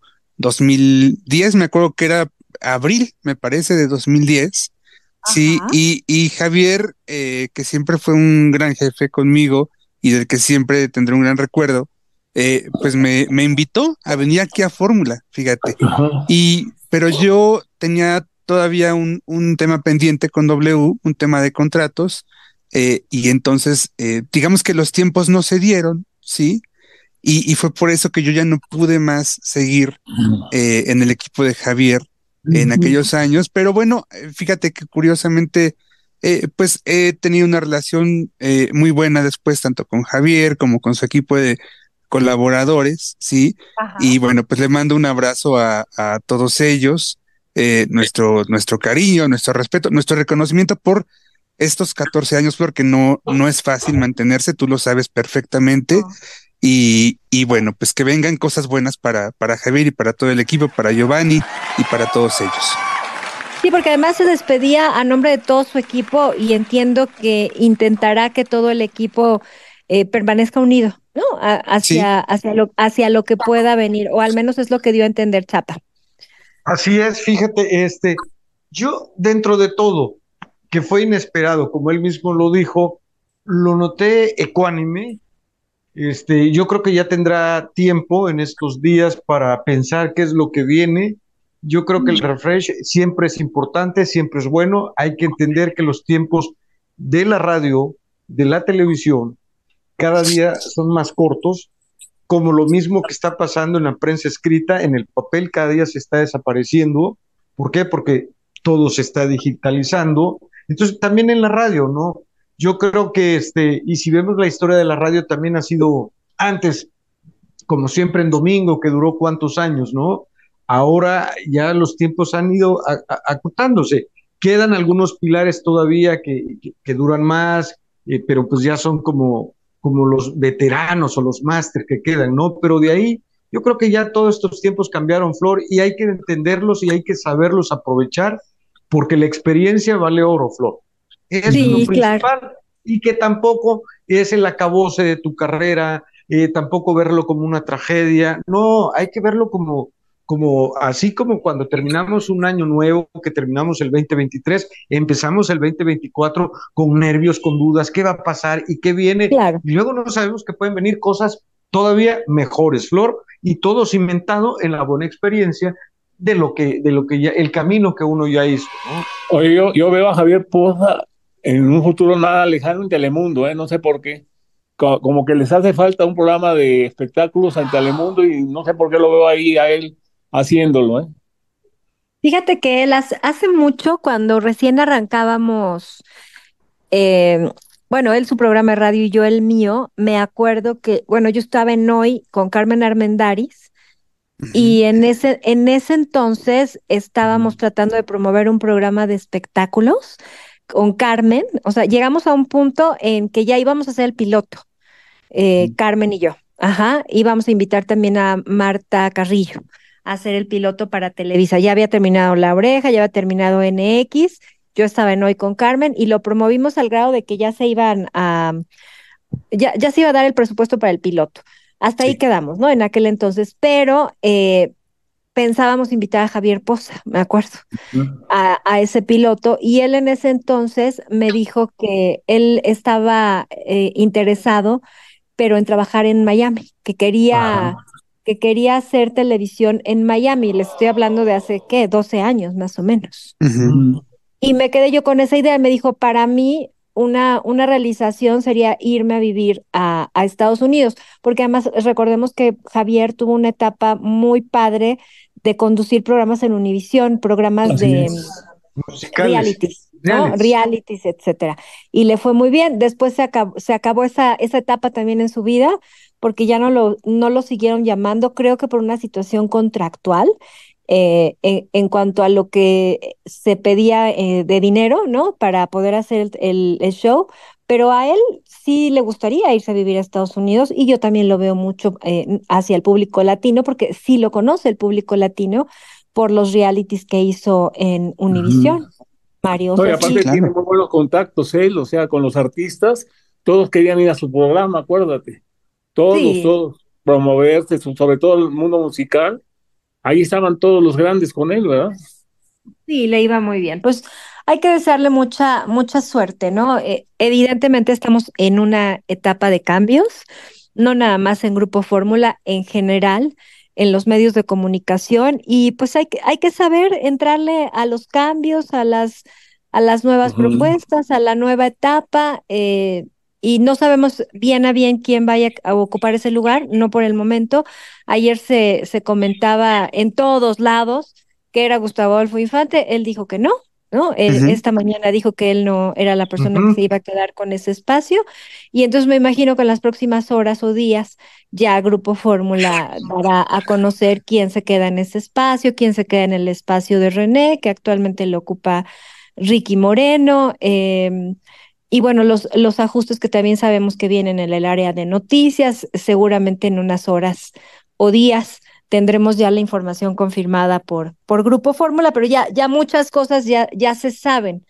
S12: 2010, me acuerdo que era abril, me parece, de 2010. Sí, y Javier, que siempre fue un gran jefe conmigo y del que siempre tendré un gran recuerdo, pues me invitó a venir aquí a Fórmula, fíjate. Pero yo tenía todavía un tema pendiente con W, un tema de contratos, y entonces digamos que los tiempos no se dieron, ¿sí? Y fue por eso que yo ya no pude más seguir en el equipo de Javier en aquellos años, pero bueno, fíjate que curiosamente pues he tenido una relación muy buena después, tanto con Javier como con su equipo de colaboradores, ¿sí? Y bueno, pues le mando un abrazo a todos ellos, nuestro cariño, nuestro respeto, nuestro reconocimiento por estos 14 años, porque no es fácil mantenerse, tú lo sabes perfectamente, y bueno, pues que vengan cosas buenas para Javier y para todo el equipo, para Giovanni y para todos ellos.
S10: Sí, porque además se despedía a nombre de todo su equipo y entiendo que intentará que todo el equipo permanezca unido, ¿no? Hacia lo que pueda venir, o al menos es lo que dio a entender Chapa.
S13: Así es, fíjate, yo dentro de todo, que fue inesperado, como él mismo lo dijo, lo noté ecuánime. Yo creo que ya tendrá tiempo en estos días para pensar qué es lo que viene. Yo creo que el refresh siempre es importante, siempre es bueno. Hay que entender que los tiempos de la radio, de la televisión, cada día son más cortos, como lo mismo que está pasando en la prensa escrita, en el papel cada día se está desapareciendo. ¿Por qué? Porque todo se está digitalizando. Entonces, también en la radio, ¿no? Yo creo que, y si vemos la historia de la radio, también ha sido antes, como siempre en domingo, que duró cuántos años, ¿no? Ahora ya los tiempos han ido acotándose. Quedan algunos pilares todavía que duran más, pero pues ya son como los veteranos o los máster que quedan, ¿no? Pero de ahí, yo creo que ya todos estos tiempos cambiaron, Flor, y hay que entenderlos y hay que saberlos aprovechar, porque la experiencia vale oro, Flor. Es
S10: Sí,
S13: lo principal,
S10: claro.
S13: y que tampoco es el acabose de tu carrera, tampoco verlo como una tragedia, no, hay que verlo como así como cuando terminamos un año nuevo, que terminamos el 2023, empezamos el 2024 con nervios, con dudas, qué va a pasar y qué viene,
S10: Claro.
S13: y luego no sabemos que pueden venir cosas todavía mejores, Flor, y todo cimentado en la buena experiencia de lo que ya, el camino que uno ya hizo, ¿no?
S11: Oye, yo veo a Javier Poza en un futuro nada lejano en Telemundo, no sé por qué. Como que les hace falta un programa de espectáculos en Telemundo y no sé por qué lo veo ahí a él haciéndolo, ¿eh?
S10: Fíjate que él hace mucho, cuando recién arrancábamos, eh, bueno, él su programa de radio y yo el mío, me acuerdo que, bueno, yo estaba en Hoy con Carmen Armendáriz y en ese entonces estábamos tratando de promover un programa de espectáculos con Carmen. O sea, llegamos a un punto en que ya íbamos a hacer el piloto, Carmen y yo. Ajá, íbamos a invitar también a Marta Carrillo a hacer el piloto para Televisa. Ya había terminado La Oreja, ya había terminado NX, yo estaba en Hoy con Carmen y lo promovimos al grado de que ya se se iba a dar el presupuesto para el piloto. Hasta ahí quedamos, ¿no? En aquel entonces, pero pensábamos invitar a Javier Poza, me acuerdo, a ese piloto, y él en ese entonces me dijo que él estaba interesado, pero en trabajar en Miami, que quería hacer televisión en Miami. Les estoy hablando de hace, ¿qué? 12 años, más o menos. Y me quedé yo con esa idea. Me dijo, para mí, una realización sería irme a vivir a Estados Unidos, porque además recordemos que Javier tuvo una etapa muy padre de conducir programas en Univisión, programas de realities, ¿no? Realities, etcétera. Y le fue muy bien. Después se acabó esa etapa también en su vida, porque ya no lo siguieron llamando, creo que por una situación contractual, en cuanto a lo que se pedía de dinero, ¿no? Para poder hacer el show, pero a él sí le gustaría irse a vivir a Estados Unidos, y yo también lo veo mucho hacia el público latino, porque sí lo conoce el público latino por los realities que hizo en Univisión, Mario.
S11: No, y aparte tiene muy buenos contactos él, o sea, con los artistas, todos querían ir a su programa, acuérdate. Todos, promoverse, sobre todo el mundo musical. Ahí estaban todos los grandes con él, ¿verdad?
S10: Sí, le iba muy bien. Pues hay que desearle mucha suerte, ¿no? Evidentemente estamos en una etapa de cambios, no nada más en Grupo Fórmula, en general, en los medios de comunicación, y pues hay que saber entrarle a los cambios, a las nuevas propuestas, a la nueva etapa, y no sabemos bien a bien quién vaya a ocupar ese lugar, no por el momento. Ayer se comentaba en todos lados que era Gustavo Adolfo Infante. Él dijo que no, ¿no? Esta mañana dijo que él no era la persona que se iba a quedar con ese espacio, y entonces me imagino que en las próximas horas o días ya Grupo Fórmula dará a conocer quién se queda en ese espacio, quién se queda en el espacio de René, que actualmente lo ocupa Ricky Moreno, y bueno, los ajustes que también sabemos que vienen en el área de noticias. Seguramente en unas horas o días tendremos ya la información confirmada por Grupo Fórmula, pero ya muchas cosas ya se saben.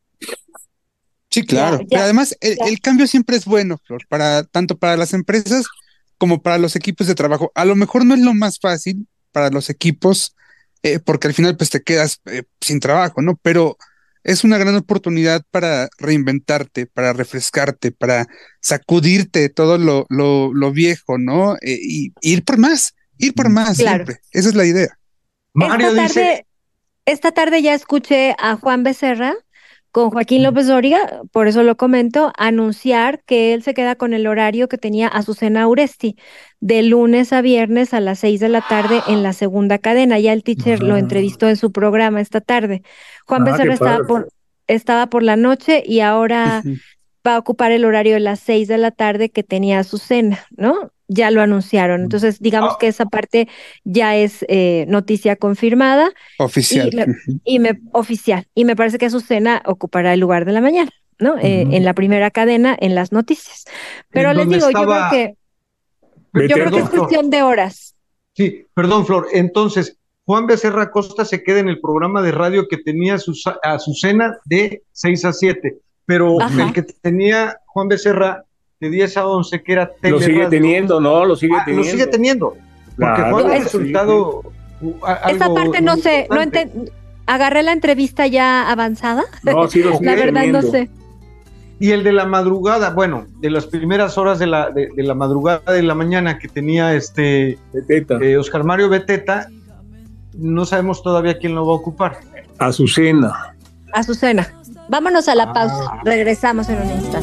S12: Sí, claro. Pero además el cambio siempre es bueno, Flor, tanto para las empresas como para los equipos de trabajo. A lo mejor no es lo más fácil para los equipos, porque al final pues te quedas sin trabajo, ¿no? Pero es una gran oportunidad para reinventarte, para refrescarte, para sacudirte todo lo viejo, ¿no? Y ir por más claro. Siempre. Esa es la idea.
S10: Esta tarde ya escuché a Juan Becerra con Joaquín López Dóriga, por eso lo comento, anunciar que él se queda con el horario que tenía Azucena Uresti, de lunes a viernes a las 6 de la tarde en la segunda cadena. Ya el teacher lo entrevistó en su programa esta tarde. Juan Becerra estaba por la noche y ahora va a ocupar el horario de las 6 de la tarde que tenía Azucena, ¿no? Ya lo anunciaron. Entonces, digamos que esa parte ya es noticia confirmada.
S12: Oficial.
S10: Oficial. Y me parece que Azucena ocupará el lugar de la mañana, ¿no? En la primera cadena, en las noticias. Pero les digo, yo creo que es cuestión de horas.
S13: Sí, perdón, Flor. Entonces, Juan Becerra Costa se queda en el programa de radio que tenía Azucena de 6 a 7. Pero el que tenía Juan Becerra de 10 a 11, que era
S11: Teleradio. Lo sigue teniendo, ¿no? Lo sigue teniendo.
S13: Lo sigue teniendo. Porque
S11: Claro,
S13: Juan ha resultado...
S10: Esa parte no sé, agarré la entrevista ya avanzada.
S11: No, sí lo sigue
S10: La verdad
S11: teniendo.
S10: no sé.
S13: Y el de la madrugada, bueno, de las primeras horas de la madrugada de la mañana que tenía Oscar Mario Beteta, no sabemos todavía quién lo va a ocupar.
S11: Azucena.
S10: Vámonos a la pausa. Regresamos en un instante.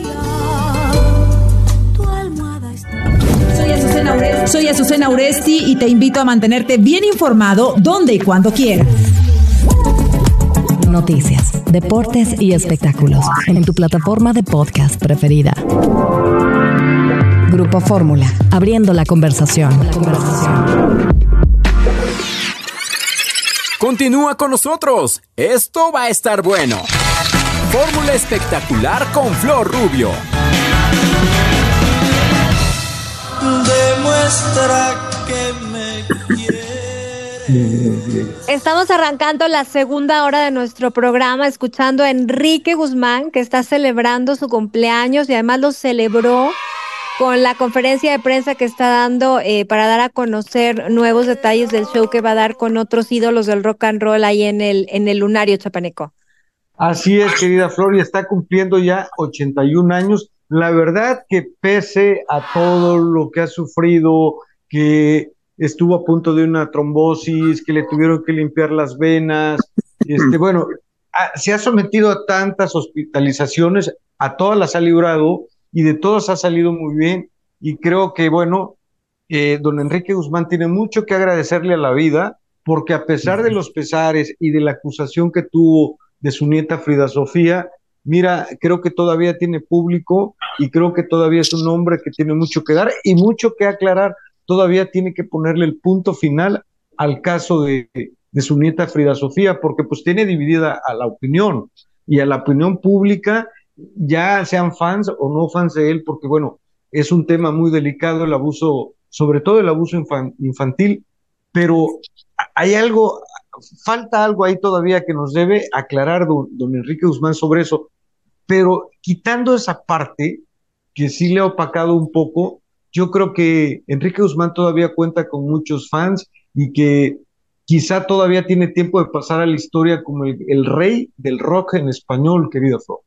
S19: Soy Azucena Uresti y te invito a mantenerte bien informado donde y cuando quieras.
S3: Noticias, deportes y espectáculos en tu plataforma de podcast preferida. Grupo Fórmula, abriendo la conversación.
S4: Continúa con nosotros. Esto va a estar bueno. Fórmula espectacular con Flor Rubio.
S7: Demuestra que me quieres.
S10: Estamos arrancando la segunda hora de nuestro programa escuchando a Enrique Guzmán, que está celebrando su cumpleaños y además lo celebró con la conferencia de prensa que está dando para dar a conocer nuevos detalles del show que va a dar con otros ídolos del rock and roll ahí en el Lunario Chapaneco.
S13: Así es, querida Flor, y está cumpliendo ya 81 años. La verdad que pese a todo lo que ha sufrido, que estuvo a punto de una trombosis, que le tuvieron que limpiar las venas, bueno, se ha sometido a tantas hospitalizaciones, a todas las ha librado y de todas ha salido muy bien, y creo que, bueno, don Enrique Guzmán tiene mucho que agradecerle a la vida, porque a pesar de los pesares y de la acusación que tuvo de su nieta Frida Sofía, mira, creo que todavía tiene público y creo que todavía es un hombre que tiene mucho que dar y mucho que aclarar. Todavía tiene que ponerle el punto final al caso de su nieta Frida Sofía, porque pues tiene dividida a la opinión y a la opinión pública, ya sean fans o no fans de él, porque bueno, es un tema muy delicado el abuso, sobre todo el abuso infantil, pero hay algo, falta algo ahí todavía que nos debe aclarar don Enrique Guzmán sobre eso, pero quitando esa parte que sí le ha opacado un poco, yo creo que Enrique Guzmán todavía cuenta con muchos fans y que quizá todavía tiene tiempo de pasar a la historia como el rey del rock en español, querido Flo.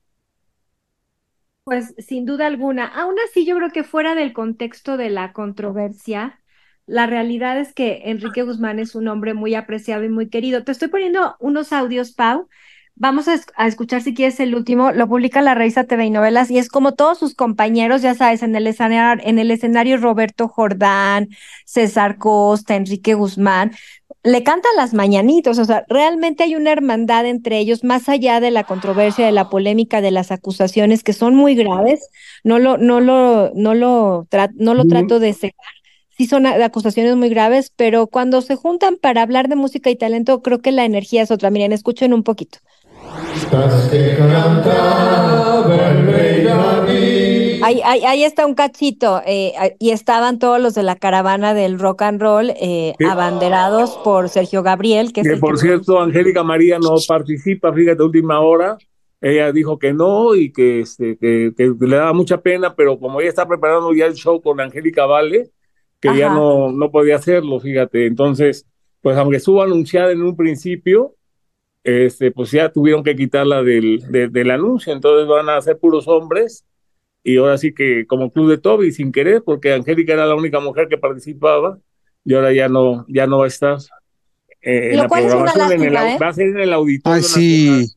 S10: Pues sin duda alguna. Aún así, yo creo que fuera del contexto de la controversia, la realidad es que Enrique Guzmán es un hombre muy apreciado y muy querido. Te estoy poniendo unos audios, Pau. Vamos a escuchar si quieres el último. Lo publica la revista TV y Novelas y es como todos sus compañeros, ya sabes, en el escenario Roberto Jordán, César Costa, Enrique Guzmán. Le cantan las mañanitas, o sea, realmente hay una hermandad entre ellos, más allá de la controversia, de la polémica, de las acusaciones que son muy graves. No lo trato de cegar. Sí son acusaciones muy graves, pero cuando se juntan para hablar de música y talento, creo que la energía es otra. Miren, escuchen un poquito. Ahí está un cachito, y estaban todos los de la caravana del rock and roll abanderados por Sergio Gabriel. Que
S11: por cierto, Angélica María no participa, fíjate, última hora. Ella dijo que no y que le daba mucha pena, pero como ella está preparando ya el show con Angélica Vale, que Ajá. ya no podía hacerlo, fíjate. Entonces, pues aunque estuvo anunciada en un principio, pues ya tuvieron que quitarla del anuncio, entonces van a ser puros hombres, y ahora sí que como Club de Toby, sin querer, porque Angélica era la única mujer que participaba, y ahora ya no va a estar en la programación, va a ser en el Auditorio
S12: Nacional.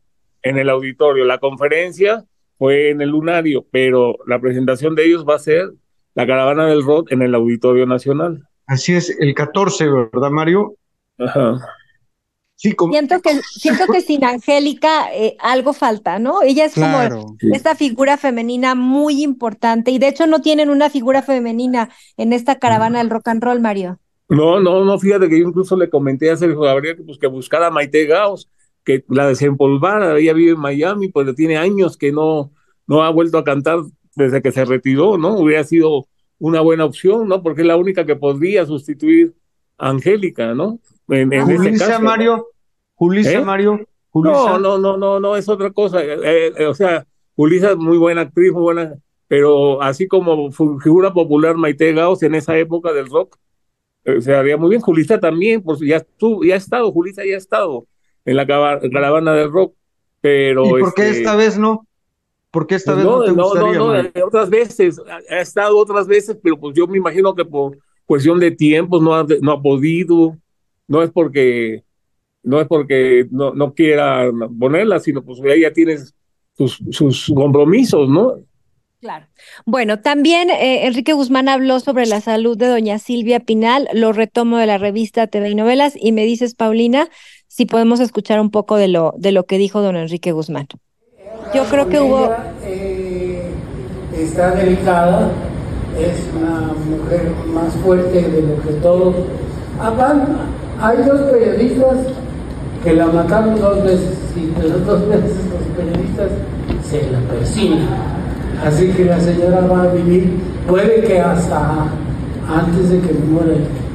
S11: en el auditorio. La conferencia fue en el Lunario, pero la presentación de ellos va a ser la Caravana del Rock en el Auditorio Nacional.
S13: Así es, el 14, ¿verdad, Mario?
S11: Ajá.
S13: Sí,
S10: siento que sin Angélica algo falta, ¿no? Ella es como esta figura femenina muy importante, y de hecho no tienen una figura femenina en esta Caravana del Rock and Roll, Mario.
S11: No, fíjate que yo incluso le comenté a Sergio Gabriel que buscara a Maite Gauss, que la desempolvara. Ella vive en Miami, pues tiene años que no ha vuelto a cantar desde que se retiró, ¿no? Hubiera sido una buena opción, ¿no? Porque es la única que podría sustituir a Angélica, ¿no? En
S13: Julissa, caso, Mario. Julissa, Mario. Julissa.
S11: No, es otra cosa. O sea, Julissa es muy buena actriz, muy buena, pero así como figura popular Maite Gauss en esa época del rock, se haría muy bien. Julissa también, pues Julissa ya ha estado en la Caravana del Rock, pero...
S13: ¿Y por qué esta vez no? ¿Por qué esta vez no te gustaría?
S11: Otras veces, ha estado otras veces, pero pues yo me imagino que por cuestión de tiempos no ha podido, no es porque no quiera ponerla, sino pues ella tiene sus compromisos, ¿no?
S10: Claro. Bueno, también Enrique Guzmán habló sobre la salud de doña Silvia Pinal, lo retomo de la revista TV y Novelas, y me dices, Paulina, si podemos escuchar un poco de lo que dijo don Enrique Guzmán. Yo creo que hubo...
S20: está delicada, es una mujer más fuerte de lo que todos... Hay 2 periodistas que la mataron 2 veces, y de las 2 veces los periodistas se la persignan. Así que la señora va a vivir, puede que hasta antes de que muera.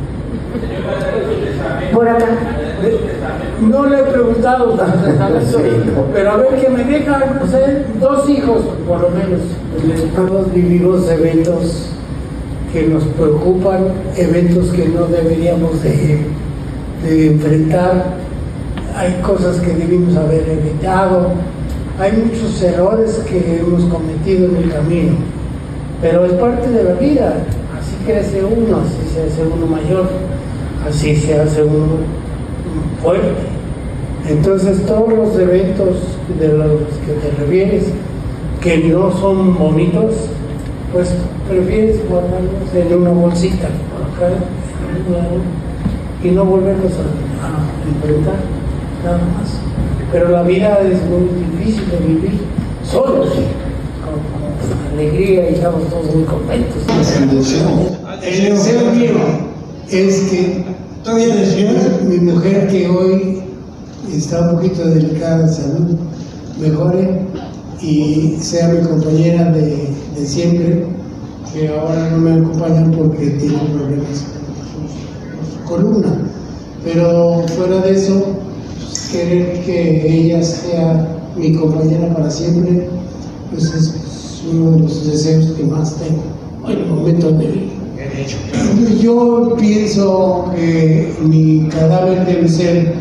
S20: Por acá. No le he preguntado, pero a ver, que me deja, no sé, 2 hijos por lo menos. Todos vivimos eventos que nos preocupan, eventos que no deberíamos de enfrentar. Hay cosas que debimos haber evitado. Hay muchos errores que hemos cometido en el camino, pero es parte de la vida. Así crece uno, así se hace uno mayor, así se hace uno fuerte. Entonces todos los eventos de los que te refieres, que no son bonitos, pues prefieres guardarlos en una bolsita por acá, y no volverlos a enfrentar, nada más. Pero la vida es muy difícil de vivir solos, con alegría, y estamos todos muy contentos. El deseo mío es que mi mujer, que hoy está un poquito delicada de salud, mejore y sea mi compañera de siempre, que ahora no me acompañan porque tiene problemas con su columna. Pero fuera de eso, querer que ella sea mi compañera para siempre, pues es uno de los deseos que más tengo en el momento de vida. Yo pienso que mi cadáver debe ser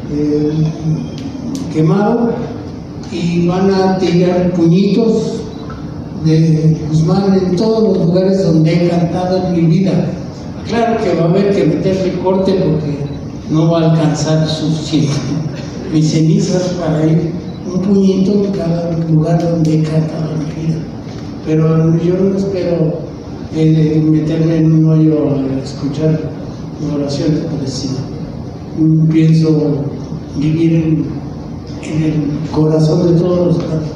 S20: quemado, y van a tirar puñitos de Guzmán en todos los lugares donde he cantado en mi vida. Claro que va a haber que meterle corte porque no va a alcanzar suficiente. Mis cenizas para ir un puñito en cada lugar donde he cantado en mi vida. Pero yo no espero meterme en un hoyo a escuchar oraciones parecidas. Pienso vivir en el corazón de todos los casos.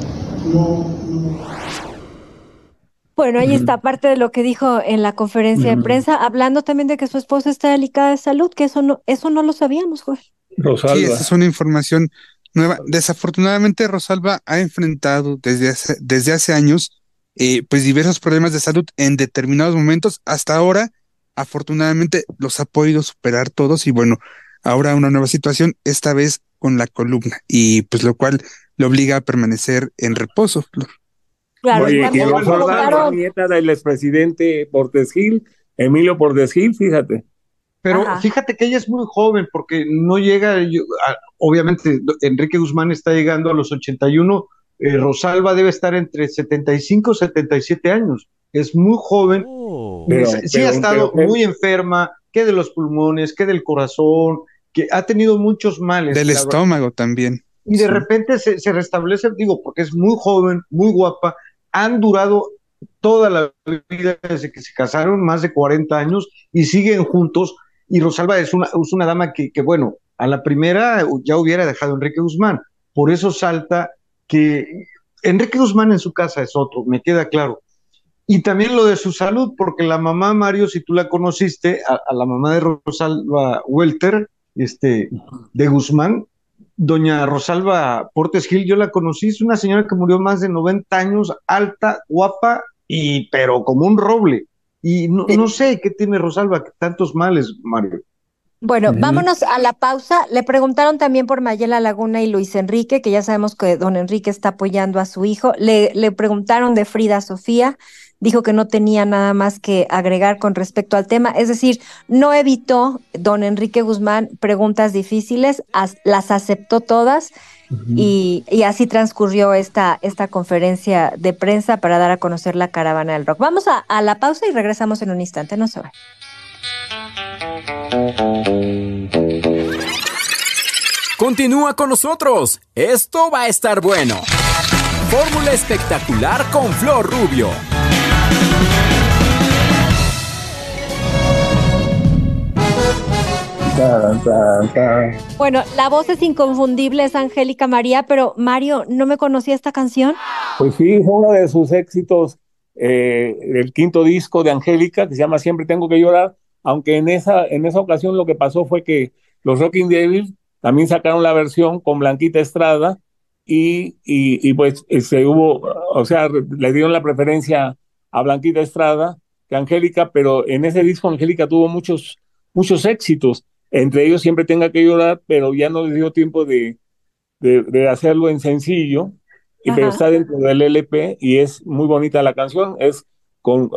S10: Bueno, ahí está parte de lo que dijo en la conferencia de prensa, hablando también de que su esposa está delicada de salud, que eso no lo sabíamos, Jorge.
S11: Rosalba.
S12: Sí, esa es una información nueva. Desafortunadamente, Rosalba ha enfrentado desde hace años pues diversos problemas de salud en determinados momentos. Hasta ahora, afortunadamente, los ha podido superar todos, y bueno, ahora una nueva situación, esta vez con la columna, y pues lo cual le obliga a permanecer en reposo.
S10: Claro,
S11: oye, que Rosalba es nieta del expresidente Portes Gil, Emilio Portes Gil, fíjate.
S13: Pero fíjate que ella es muy joven, porque no llega, obviamente Enrique Guzmán está llegando a los 81, Rosalba debe estar entre 75 y 77 años, es muy joven, sí ha estado muy enferma, que de los pulmones, que del corazón, que ha tenido muchos males.
S12: Del estómago también.
S13: y de repente se restablece, digo, porque es muy joven, muy guapa, han durado toda la vida desde que se casaron, más de 40 años, y siguen juntos, y Rosalba es una dama que, bueno, a la primera ya hubiera dejado a Enrique Guzmán, por eso salta que Enrique Guzmán en su casa es otro, me queda claro. Y también lo de su salud, porque la mamá, Mario, si tú la conociste, a la mamá de Rosalba Welter, de Guzmán, doña Rosalba Portes Gil, yo la conocí, es una señora que murió más de 90 años, alta, guapa, pero como un roble. Y no sé qué tiene Rosalba, que tantos males, Mario.
S10: Bueno, vámonos a la pausa. Le preguntaron también por Mayela Laguna y Luis Enrique, que ya sabemos que don Enrique está apoyando a su hijo. Le preguntaron de Frida Sofía, dijo que no tenía nada más que agregar con respecto al tema. Es decir, no evitó don Enrique Guzmán preguntas difíciles, las aceptó todas. Y así transcurrió esta conferencia de prensa para dar a conocer la caravana del rock. Vamos a la pausa y regresamos en un instante, no se vayan.
S4: Continúa con nosotros. Esto va a estar bueno. Fórmula espectacular con Flor Rubio.
S10: Bueno, la voz es inconfundible, es Angélica María, pero Mario, ¿no me conocía esta canción?
S11: Pues sí, fue uno de sus éxitos del quinto disco de Angélica, que se llama Siempre Tengo que Llorar, aunque en esa ocasión lo que pasó fue que los Rocking Devils también sacaron la versión con Blanquita Estrada y pues le dieron la preferencia a Blanquita Estrada que a Angélica, pero en ese disco Angélica tuvo muchos éxitos, entre ellos Siempre Tenga que Llorar, pero ya no les dio tiempo de hacerlo en sencillo, pero está dentro del LP y es muy bonita la canción, es con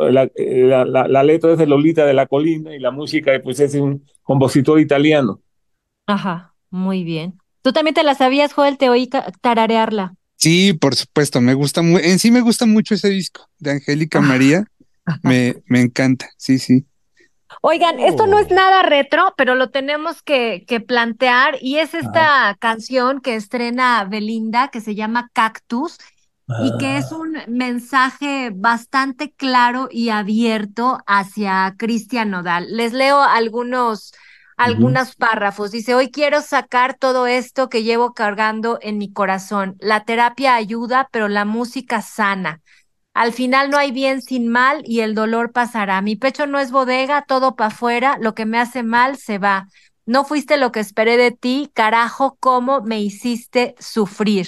S11: la letra es de Lolita de la Colina y la música pues es de un compositor italiano.
S10: Ajá, muy bien. ¿Tú también te la sabías, Joel? Te oí tararearla.
S12: Sí, por supuesto, me gusta me gusta mucho ese disco de Angélica María, me encanta, sí.
S10: Oigan, esto no es nada retro, pero lo tenemos que plantear y es esta canción que estrena Belinda que se llama Cactus y que es un mensaje bastante claro y abierto hacia Cristian Nodal. Les leo algunos párrafos. Dice, hoy quiero sacar todo esto que llevo cargando en mi corazón. La terapia ayuda, pero la música sana. Al final no hay bien sin mal y el dolor pasará. Mi pecho no es bodega, todo para afuera, lo que me hace mal se va. No fuiste lo que esperé de ti, carajo, cómo me hiciste sufrir.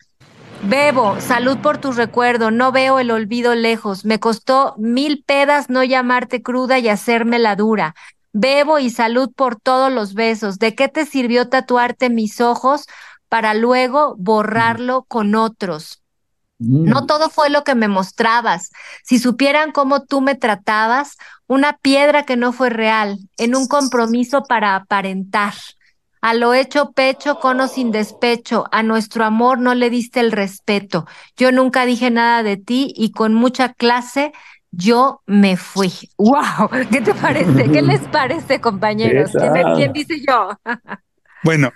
S10: Bebo, salud por tu recuerdo, no veo el olvido lejos. Me costó 1000 pedas no llamarte cruda y hacerme la dura. Bebo y salud por todos los besos. ¿De qué te sirvió tatuarte mis ojos para luego borrarlo con otros? No todo fue lo que me mostrabas. Si supieran cómo tú me tratabas, una piedra que no fue real, en un compromiso para aparentar. A lo hecho pecho, con o sin despecho, a nuestro amor no le diste el respeto. Yo nunca dije nada de ti y con mucha clase yo me fui. ¡Wow! ¿Qué te parece? ¿Qué les parece, compañeros? ¿Quién dice yo?
S12: Bueno,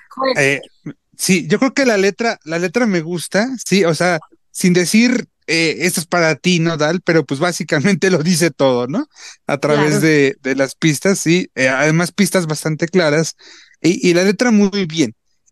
S12: sí, yo creo que la letra me gusta, sí, o sea, sin decir esto es para ti, Nodal, pero pues básicamente lo dice todo, ¿no? A través de las pistas, sí, además pistas bastante claras y la letra muy bien.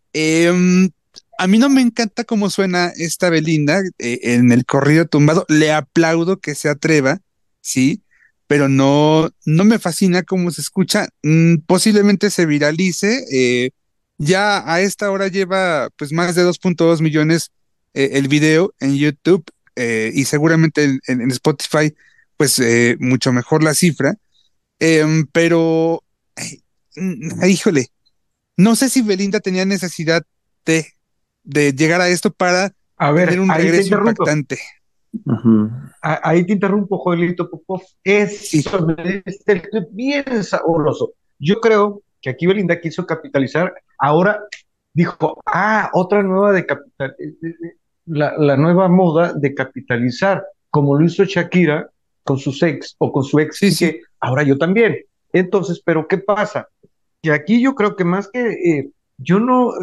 S12: A mí no me encanta cómo suena esta Belinda en el corrido tumbado, le aplaudo que se atreva, sí, pero no me fascina cómo se escucha, posiblemente se viralice, ya a esta hora lleva pues más de 2.2 millones el video en YouTube y seguramente en Spotify pues mucho mejor la cifra, pero híjole, no sé si Belinda tenía necesidad de llegar a esto para tener un regreso impactante.
S13: Ahí te interrumpo, Joelito Popov. Es bien sabroso. Yo creo que aquí Belinda quiso capitalizar. Ahora dijo, otra nueva de capital, la nueva moda de capitalizar, como lo hizo Shakira con sus ex o con su ex, ahora yo también. Entonces, pero ¿qué pasa? Que aquí yo creo que más que Yo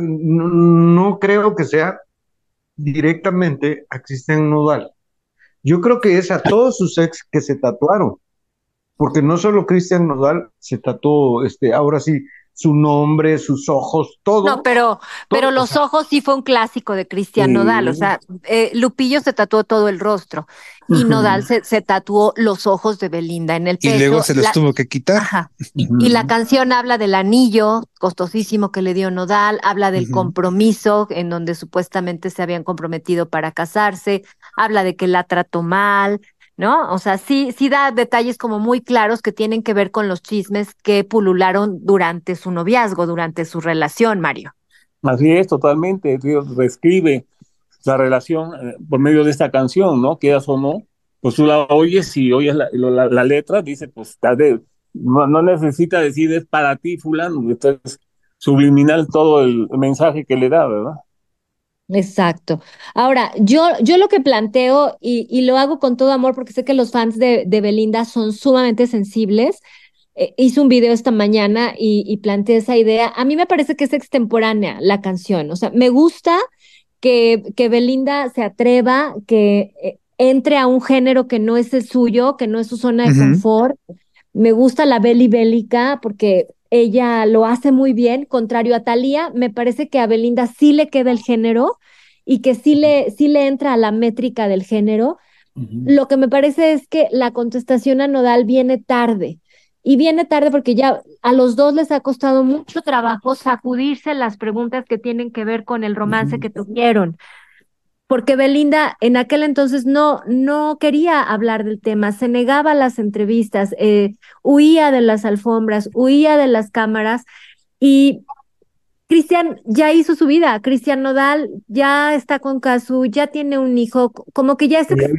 S13: no creo que sea directamente a Cristian Nodal. Yo creo que es a todos sus ex que se tatuaron, porque no solo Cristian Nodal se tatuó, ahora sí, su nombre, sus ojos,
S10: No,
S13: todo,
S10: pero
S13: todo, o
S10: Los
S13: sea,
S10: Ojos sí fue un clásico de Cristian Nodal. O sea, Lupillo se tatuó todo el rostro y Nodal se tatuó los ojos de Belinda en el
S12: Y luego
S10: pecho.
S12: se los tuvo que quitar.
S10: Ajá. Y la canción habla del anillo costosísimo que le dio Nodal, habla del compromiso en donde supuestamente se habían comprometido para casarse, habla de que la trató mal, ¿no? O sea, sí da detalles como muy claros que tienen que ver con los chismes que pulularon durante su noviazgo, durante su relación, Mario.
S11: Así es, totalmente. Dios describe la relación por medio de esta canción, ¿no? Quieras o no, pues tú la oyes y oyes la letra, dice, pues no necesita decir es para ti, fulano. Entonces, subliminal todo el mensaje que le da, ¿verdad?
S10: Exacto. Ahora, yo lo que planteo, y lo hago con todo amor porque sé que los fans de Belinda son sumamente sensibles, hice un video esta mañana y planteé esa idea. A mí me parece que es extemporánea la canción. O sea, me gusta que Belinda se atreva, que entre a un género que no es el suyo, que no es su zona de confort. Me gusta la Beli Bélica porque ella lo hace muy bien. Contrario a Thalía, me parece que a Belinda sí le queda el género y que sí le entra a la métrica del género. Lo que me parece es que la contestación a Nodal viene tarde. Y viene tarde porque ya a los dos les ha costado mucho trabajo sacudirse las preguntas que tienen que ver con el romance que tuvieron. Porque Belinda en aquel entonces no quería hablar del tema, se negaba a las entrevistas, huía de las alfombras, huía de las cámaras y Cristian ya hizo su vida. Cristian Nodal ya está con Cazzu, ya tiene un hijo, como que ya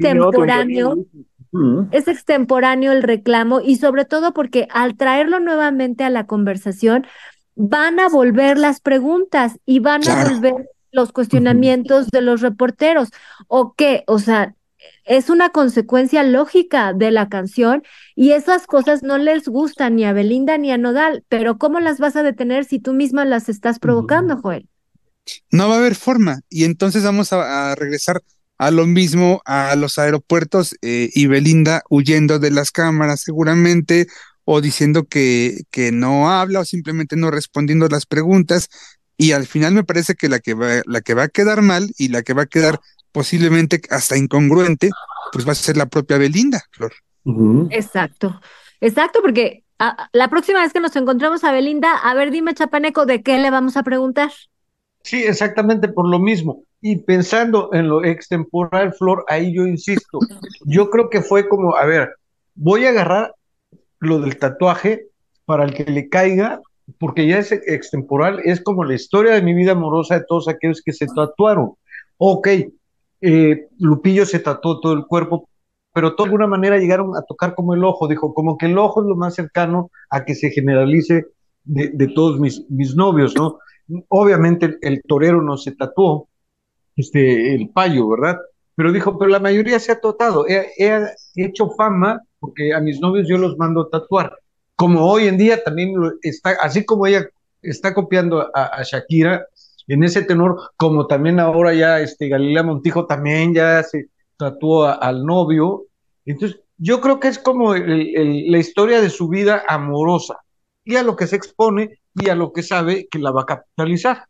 S10: es extemporáneo el reclamo y sobre todo porque al traerlo nuevamente a la conversación van a volver las preguntas y van a volver los cuestionamientos de los reporteros. ¿O qué? O sea, es una consecuencia lógica de la canción y esas cosas no les gustan ni a Belinda ni a Nodal, pero ¿cómo las vas a detener si tú misma las estás provocando, Joel?
S12: No va a haber forma. Y entonces vamos a regresar a lo mismo, a los aeropuertos y Belinda huyendo de las cámaras seguramente, o diciendo que no habla o simplemente no respondiendo las preguntas. Y al final me parece que la que va a quedar mal y la que va a quedar posiblemente hasta incongruente, pues va a ser la propia Belinda, Flor.
S10: Exacto, exacto, porque la próxima vez que nos encontramos a Belinda, a ver, dime, Chapaneco, ¿de qué le vamos a preguntar?
S13: sí, exactamente por lo mismo. Y pensando en lo extemporal, Flor, ahí yo insisto, yo creo que fue como, a ver, voy a agarrar lo del tatuaje para el que le caiga, porque ya es extemporal, es como la historia de mi vida amorosa de todos aquellos que se tatuaron. Ok, Lupillo se tatuó todo el cuerpo, pero de alguna manera llegaron a tocar como el ojo, dijo, como que el ojo es lo más cercano a que se generalice de todos mis novios, ¿no? Obviamente el torero no se tatuó, el payo, ¿verdad? Pero dijo, pero la mayoría se ha tatuado, he hecho fama porque a mis novios yo los mando a tatuar. Como hoy en día también está, así como ella está copiando a Shakira en ese tenor, como también ahora ya Galilea Montijo también ya se tatuó al novio. Entonces, yo creo que es como la historia de su vida amorosa y a lo que se expone y a lo que sabe que la va a capitalizar.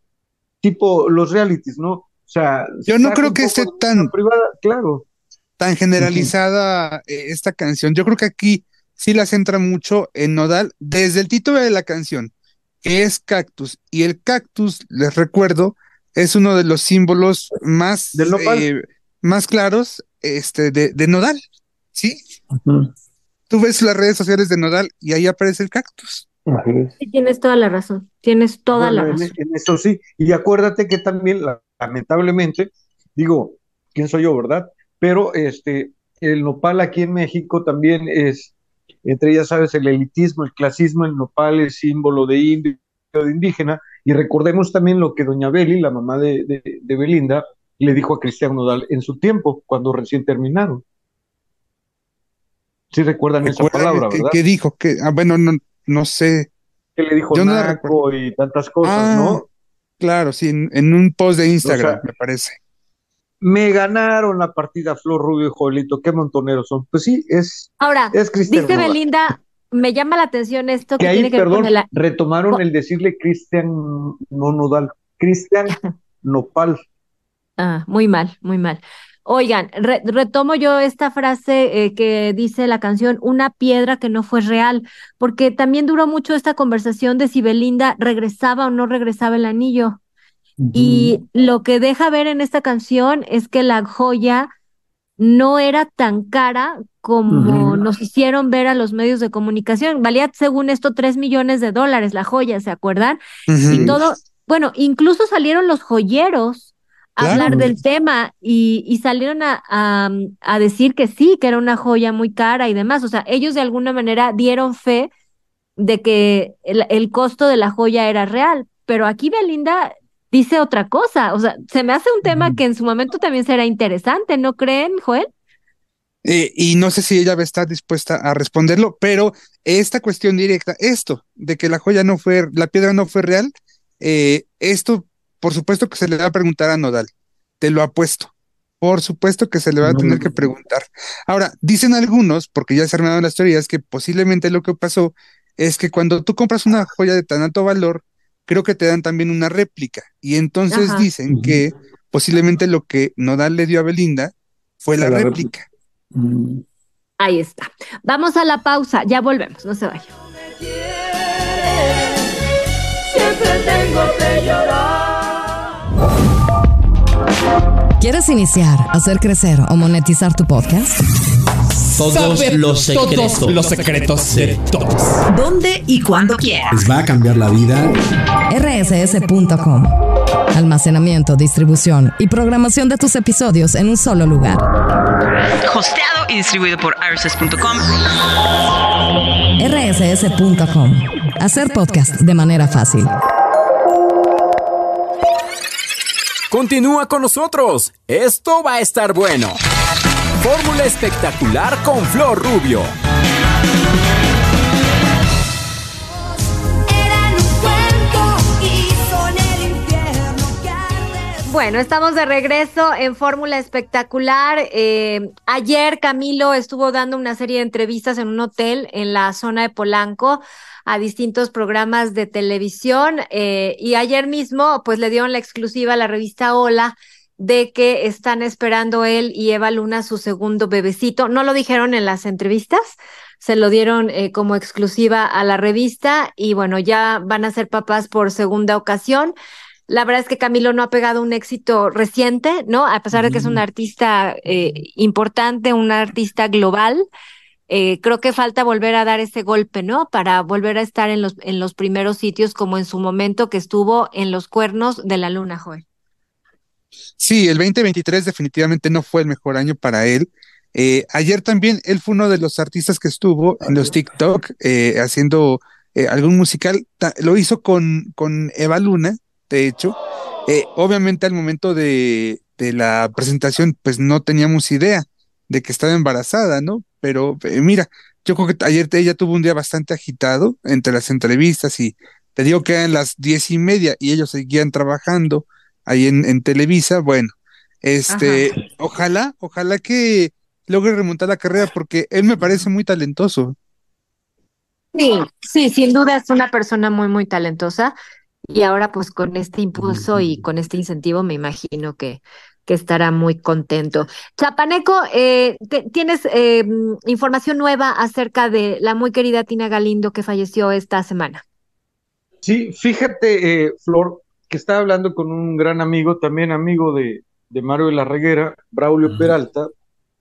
S13: Tipo los realities, ¿no? O sea,
S12: yo no creo que esté tan
S13: privada, claro,
S12: tan generalizada esta canción. Yo creo que aquí sí la centra mucho en Nodal desde el título de la canción, que es Cactus, y el cactus, les recuerdo, es uno de los símbolos más más claros de Nodal, ¿sí? Tú ves las redes sociales de Nodal y ahí aparece el cactus.
S10: Sí, tienes toda la razón, tienes toda la razón.
S13: En eso sí, y acuérdate que también, lamentablemente, digo, ¿quién soy yo, verdad? Pero el nopal aquí en México también es, entre ellas, sabes, el elitismo, el clasismo, el nopal es símbolo de indio, de indígena, y recordemos también lo que doña Beli, la mamá de Belinda, le dijo a Cristian Nodal en su tiempo, cuando recién terminaron. Sí recuerdan esa palabra, ¿verdad?
S12: ¿Qué dijo? Bueno, no sé.
S13: que le dijo
S12: Yo no la
S13: naco y tantas cosas, ¿no?
S12: Claro, sí, en un post de Instagram,
S13: O sea,
S12: me parece.
S13: Me ganaron la partida Flor Rubio y Joelito, qué montoneros son. Pues sí,
S10: Ahora,
S13: es Cristian
S10: dice
S13: Nodal.
S10: Belinda, me llama la atención esto
S13: Que
S10: que
S13: ahí,
S10: tiene que ver
S13: perdón,
S10: con el...
S13: retomaron el decirle Cristian, no Nodal, Cristian Nopal.
S10: Muy mal, muy mal. Oigan, retomo yo esta frase que dice la canción, una piedra que no fue real, porque también duró mucho esta conversación de si Belinda regresaba o no regresaba el anillo. Y lo que deja ver en esta canción es que la joya no era tan cara como nos hicieron ver a los medios de comunicación. Valía, según esto, $3 millones la joya, ¿se acuerdan? Y todo, bueno, incluso salieron los joyeros a hablar del tema y salieron a decir que sí, que era una joya muy cara y demás. O sea, ellos de alguna manera dieron fe de que el costo de la joya era real, pero aquí Belinda dice otra cosa. O sea, se me hace un tema que en su momento también será interesante, ¿no creen, Joel?
S12: Y no sé si ella va a estar dispuesta a responderlo, pero esta cuestión directa, esto de que la piedra no fue real, esto por supuesto que se le va a preguntar a Nodal, te lo apuesto, por supuesto que se le va a tener que preguntar. Ahora, dicen algunos, porque ya se armaron las teorías, que posiblemente lo que pasó es que cuando tú compras una joya de tan alto valor, creo que te dan también una réplica, y entonces dicen que posiblemente lo que Nodal le dio a Belinda fue la réplica.
S10: Ahí está. Vamos a la pausa, ya volvemos, no se vayan.
S8: Siempre tengo que llorar.
S3: ¿Quieres iniciar, hacer crecer o monetizar tu podcast?
S21: Todos los secretos de todos.
S19: ¿Dónde y cuándo quieras?
S21: Les va a cambiar la vida.
S3: rss.com. Almacenamiento, distribución y programación de tus episodios en un solo lugar.
S22: Hosteado y distribuido por rss.com.
S3: rss.com. Hacer podcast de manera fácil.
S4: Continúa con nosotros. Esto va a estar bueno. Fórmula espectacular con Flor Rubio.
S10: Bueno, estamos de regreso en Fórmula Espectacular. Ayer Camilo estuvo dando una serie de entrevistas en un hotel en la zona de Polanco a distintos programas de televisión y ayer mismo pues le dieron la exclusiva a la revista Hola de que están esperando él y Eva Luna su segundo bebecito. No lo dijeron en las entrevistas, se lo dieron como exclusiva a la revista y bueno, ya van a ser papás por segunda ocasión. La verdad es que Camilo no ha pegado un éxito reciente, ¿no? A pesar de que es un artista importante, un artista global, creo que falta volver a dar ese golpe, ¿no? Para volver a estar en los primeros sitios como en su momento que estuvo en los cuernos de la luna, Joel.
S12: Sí, el 2023 definitivamente no fue el mejor año para él. Ayer también él fue uno de los artistas que estuvo en los TikTok haciendo algún musical. Lo hizo con Eva Luna. De hecho, obviamente al momento de la presentación, pues no teníamos idea de que estaba embarazada, ¿no? Pero mira, yo creo que ayer ella tuvo un día bastante agitado entre las entrevistas y te digo que eran las 10:30 y ellos seguían trabajando ahí en Televisa. Bueno, ojalá que logre remontar la carrera porque él me parece muy talentoso.
S10: Sí, sin duda es una persona muy, muy talentosa. Y ahora pues con este impulso y con este incentivo me imagino que estará muy contento. Chapaneco, ¿tienes información nueva acerca de la muy querida Tina Galindo que falleció esta semana?
S13: Sí, fíjate, Flor, que estaba hablando con un gran amigo, también amigo de Mario de la Reguera, Braulio Peralta.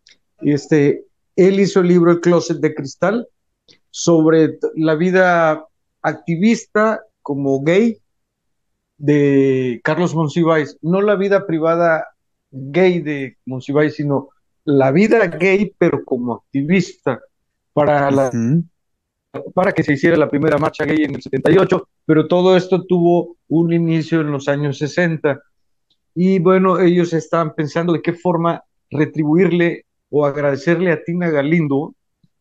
S13: Él hizo el libro El Closet de Cristal sobre la vida activista como gay de Carlos Monsiváis, no la vida privada gay de Monsiváis, sino la vida gay, pero como activista para que se hiciera la primera marcha gay en el 78, pero todo esto tuvo un inicio en los años 60. Y bueno, ellos estaban pensando de qué forma retribuirle o agradecerle a Tina Galindo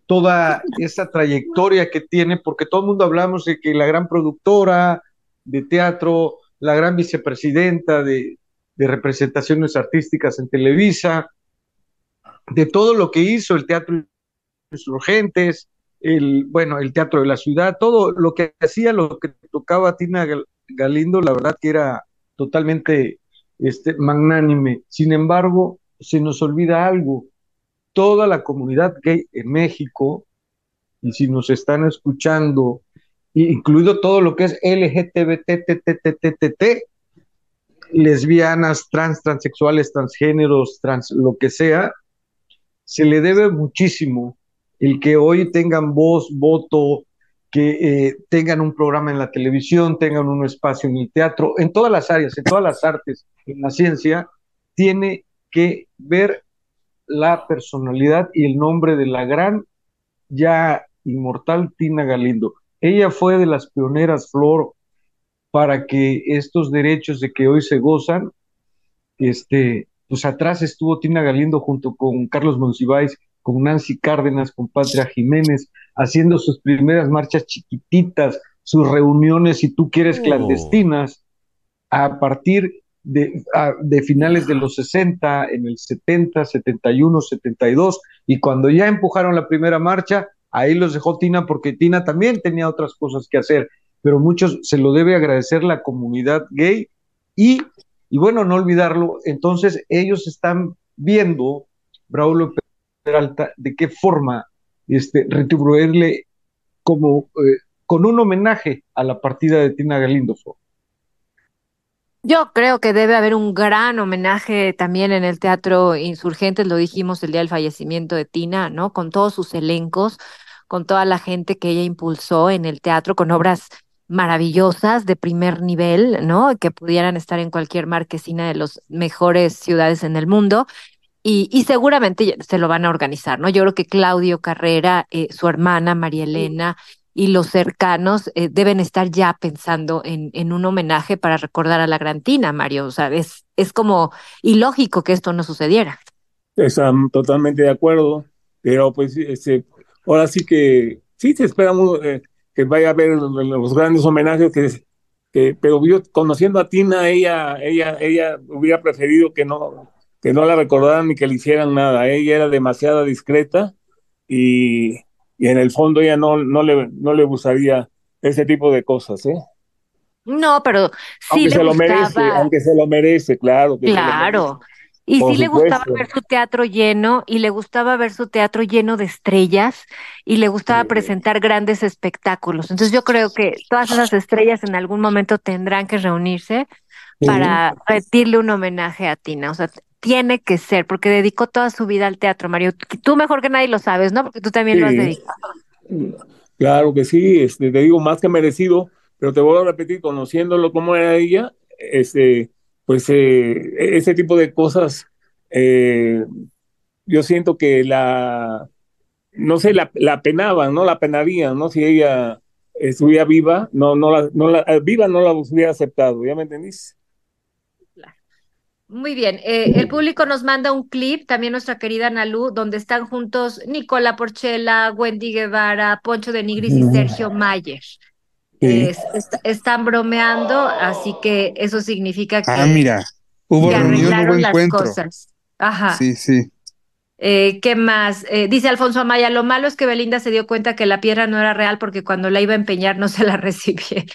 S13: toda esa trayectoria que tiene, porque todo el mundo hablamos de que la gran productora de teatro, la gran vicepresidenta de representaciones artísticas en Televisa, de todo lo que hizo el Teatro Insurgentes, el Teatro de la Ciudad, todo lo que hacía, lo que tocaba Tina Galindo, la verdad que era totalmente magnánime. Sin embargo, se nos olvida algo. Toda la comunidad gay en México, y si nos están escuchando, incluido todo lo que es LGTBTTTTTT, lesbianas, transexuales, transgéneros, lo que sea, se le debe muchísimo el que hoy tengan voz, voto, que tengan un programa en la televisión, tengan un espacio en el teatro, en todas las áreas, en todas las artes, en la ciencia, tiene que ver la personalidad y el nombre de la gran, ya inmortal Tina Galindo. Ella fue de las pioneras, Flor, para que estos derechos de que hoy se gozan, pues atrás estuvo Tina Galindo junto con Carlos Monsiváis, con Nancy Cárdenas, con Patria Jiménez, haciendo sus primeras marchas chiquititas, sus reuniones, si tú quieres, clandestinas, a partir de finales de los 60, en el 70, 71, 72, y cuando ya empujaron la primera marcha, ahí los dejó Tina, porque Tina también tenía otras cosas que hacer, pero muchos se lo debe agradecer la comunidad gay, y bueno, no olvidarlo. Entonces ellos están viendo, Braulio Peralta, de qué forma retribuirle como con un homenaje a la partida de Tina Galindo.
S10: Yo creo que debe haber un gran homenaje también en el Teatro Insurgentes, lo dijimos el día del fallecimiento de Tina, ¿no? Con todos sus elencos, con toda la gente que ella impulsó en el teatro, con obras maravillosas de primer nivel, ¿no? Que pudieran estar en cualquier marquesina de las mejores ciudades en el mundo. Y seguramente se lo van a organizar, ¿no? Yo creo que Claudio Carrera, su hermana María Elena y los cercanos deben estar ya pensando en un homenaje para recordar a la gran Tina, Mario. O sea, es como ilógico que esto no sucediera.
S11: Están totalmente de acuerdo, pero pues ahora sí que sí se espera que vaya a haber los grandes homenajes, pero yo, conociendo a Tina, ella hubiera preferido que no la recordaran ni que le hicieran nada. Ella era demasiado discreta y en el fondo ella no le gustaría ese tipo de cosas, ¿eh?
S10: No, pero sí
S11: aunque
S10: le
S11: se lo
S10: gustaba.
S11: merece, aunque se lo merece, claro.
S10: Claro. Y
S11: Por
S10: sí le gustaba
S11: supuesto.
S10: ver su teatro lleno, y le gustaba ver su teatro lleno de estrellas, y le gustaba presentar grandes espectáculos. Entonces yo creo que todas esas estrellas en algún momento tendrán que reunirse para rendirle un homenaje a Tina. O sea, tiene que ser, porque dedicó toda su vida al teatro, Mario. Tú mejor que nadie lo sabes, ¿no? Porque tú también lo has
S11: Sí.
S10: dedicado.
S11: Claro que sí, te digo, más que merecido, pero te vuelvo a repetir, conociéndolo como era ella, pues ese tipo de cosas, yo siento que no sé, la penaban, ¿no? La penarían, ¿no? Si ella estuviera viva, viva no la hubiera aceptado, ¿ya me entendís?
S10: Muy bien, el público nos manda un clip, también nuestra querida Analu, donde están juntos Nicola Porchela, Wendy Guevara, Poncho de Nigris y Sergio Mayer.
S12: Sí.
S10: Están bromeando, así que eso significa que,
S12: mira, hubo
S10: que
S12: reunión, hubo
S10: arreglaron las
S12: encuentro.
S10: cosas. Ajá.
S12: Sí.
S10: ¿Qué más? Dice Alfonso Amaya, lo malo es que Belinda se dio cuenta que la piedra no era real porque cuando la iba a empeñar no se la recibieron.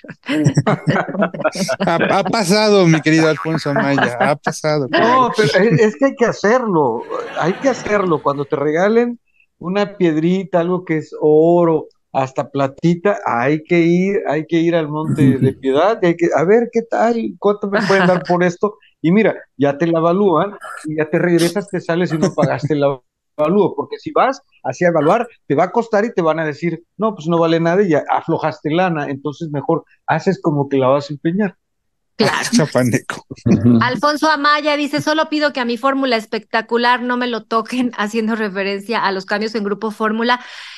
S12: Ha pasado, mi querido Alfonso Amaya, ha pasado.
S13: No, pero es que hay que hacerlo. Cuando te regalen una piedrita, algo que es oro, hasta platita, hay que ir al Monte de Piedad, y a ver qué tal, cuánto me pueden dar por esto, y mira, ya te la evalúan, y ya te regresas, te sales y no pagaste el avalúo, porque si vas así a evaluar, te va a costar y te van a decir, no, pues no vale nada y ya aflojaste lana, entonces mejor haces como que la vas a empeñar.
S10: Claro.
S12: Chapaneco.
S10: Alfonso Amaya dice, solo pido que a mi fórmula espectacular no me lo toquen, haciendo referencia a los cambios en Grupo Fórmula.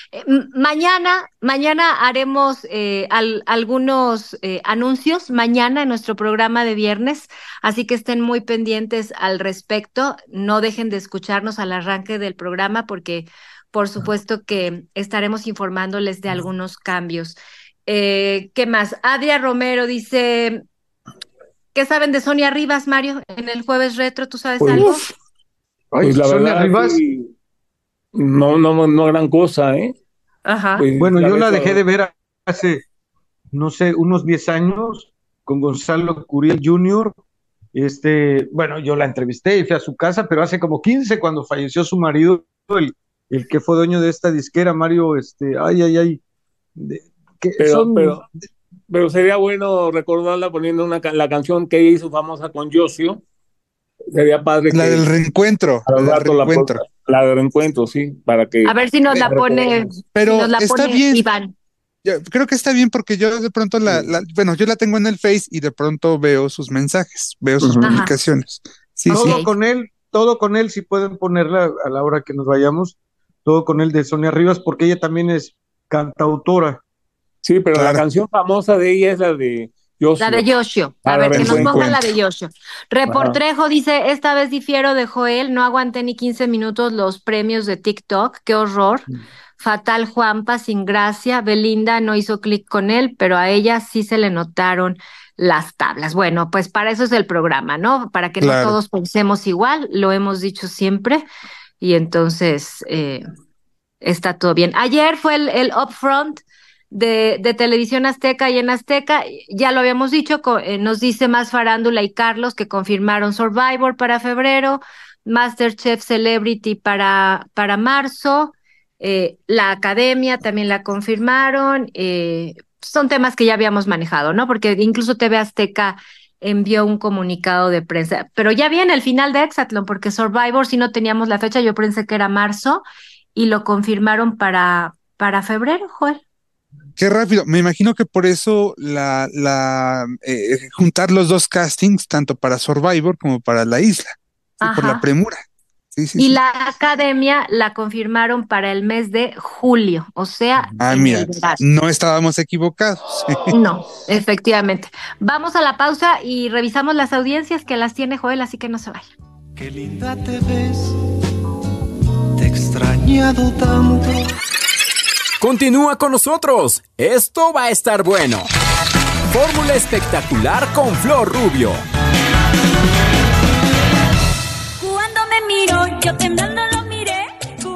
S10: Mañana haremos algunos anuncios, mañana en nuestro programa de viernes, así que estén muy pendientes al respecto. No dejen de escucharnos al arranque del programa porque por supuesto que estaremos informándoles de algunos cambios. ¿Qué más? Adria Romero dice, ¿qué saben de Sonia Rivas, Mario, en el Jueves Retro? ¿Tú sabes algo?
S11: Pues la
S13: Sonia
S11: verdad,
S13: Rivas.
S11: sí, no gran cosa, ¿eh?
S10: Ajá.
S11: Pues,
S13: Bueno, yo la
S11: neta,
S13: dejé de ver hace, no sé, unos 10 años con Gonzalo Curiel Jr. Bueno, yo la entrevisté y fui a su casa, pero hace como 15 cuando falleció su marido, el que fue dueño de esta disquera, Mario,
S11: pero sería bueno recordarla poniendo la canción que ella hizo famosa con Josio. Sería padre
S12: La
S11: que
S12: del reencuentro.
S11: al
S12: La del
S11: rato
S12: reencuentro.
S11: la del reencuentro, sí, para que...
S10: A ver si nos la pone,
S12: Pero
S10: si nos la
S12: está
S10: pone
S12: bien.
S10: Iván.
S12: Yo creo que está bien porque yo de pronto bueno, yo la tengo en el Face y de pronto veo sus mensajes, veo sus publicaciones. Sí,
S13: todo
S12: sí.
S13: todo con él, si pueden ponerla a la hora que nos vayamos, todo con él de Sonia Rivas, porque ella también es cantautora.
S11: Sí, pero
S12: Claro.
S11: la canción famosa de ella es la de Josio.
S10: La de Yoshio. A
S11: Para
S10: ver, que nos
S11: reencuentro.
S10: ponga la de Yoshio. Reportrejo dice, esta vez difiero de Joel, no aguanté ni 15 minutos los premios de TikTok, qué horror. Fatal Juanpa, sin gracia. Belinda no hizo clic con él, pero a ella sí se le notaron las tablas. Bueno, pues para eso es el programa, ¿no? Para que no
S12: Claro.
S10: todos pensemos igual, lo hemos dicho siempre, y entonces está todo bien. Ayer fue el upfront de Televisión Azteca, y en Azteca, ya lo habíamos dicho, nos dice Más Farándula y Carlos que confirmaron Survivor para febrero, MasterChef Celebrity para marzo, la Academia también la confirmaron, son temas que ya habíamos manejado, ¿no? Porque incluso TV Azteca envió un comunicado de prensa, pero ya viene el final de Hexatlón, porque Survivor sí no teníamos la fecha, yo pensé que era marzo, y lo confirmaron para febrero, Joel.
S12: Qué rápido. Me imagino que por eso juntar los dos castings, tanto para Survivor como para la isla, ¿sí? Por la premura. Sí, sí,
S10: Y
S12: sí.
S10: la Academia la confirmaron para el mes de julio, o sea,
S12: Mira,
S10: el verano.
S12: no estábamos equivocados.
S10: No, efectivamente. Vamos a la pausa y revisamos las audiencias que las tiene Joel, así que no se vaya.
S1: Qué linda te ves, te he extrañado tanto.
S4: Continúa con nosotros. Esto va a estar bueno. Fórmula espectacular con Flor Rubio.
S8: Cuando me miro, yo temblando lo miré.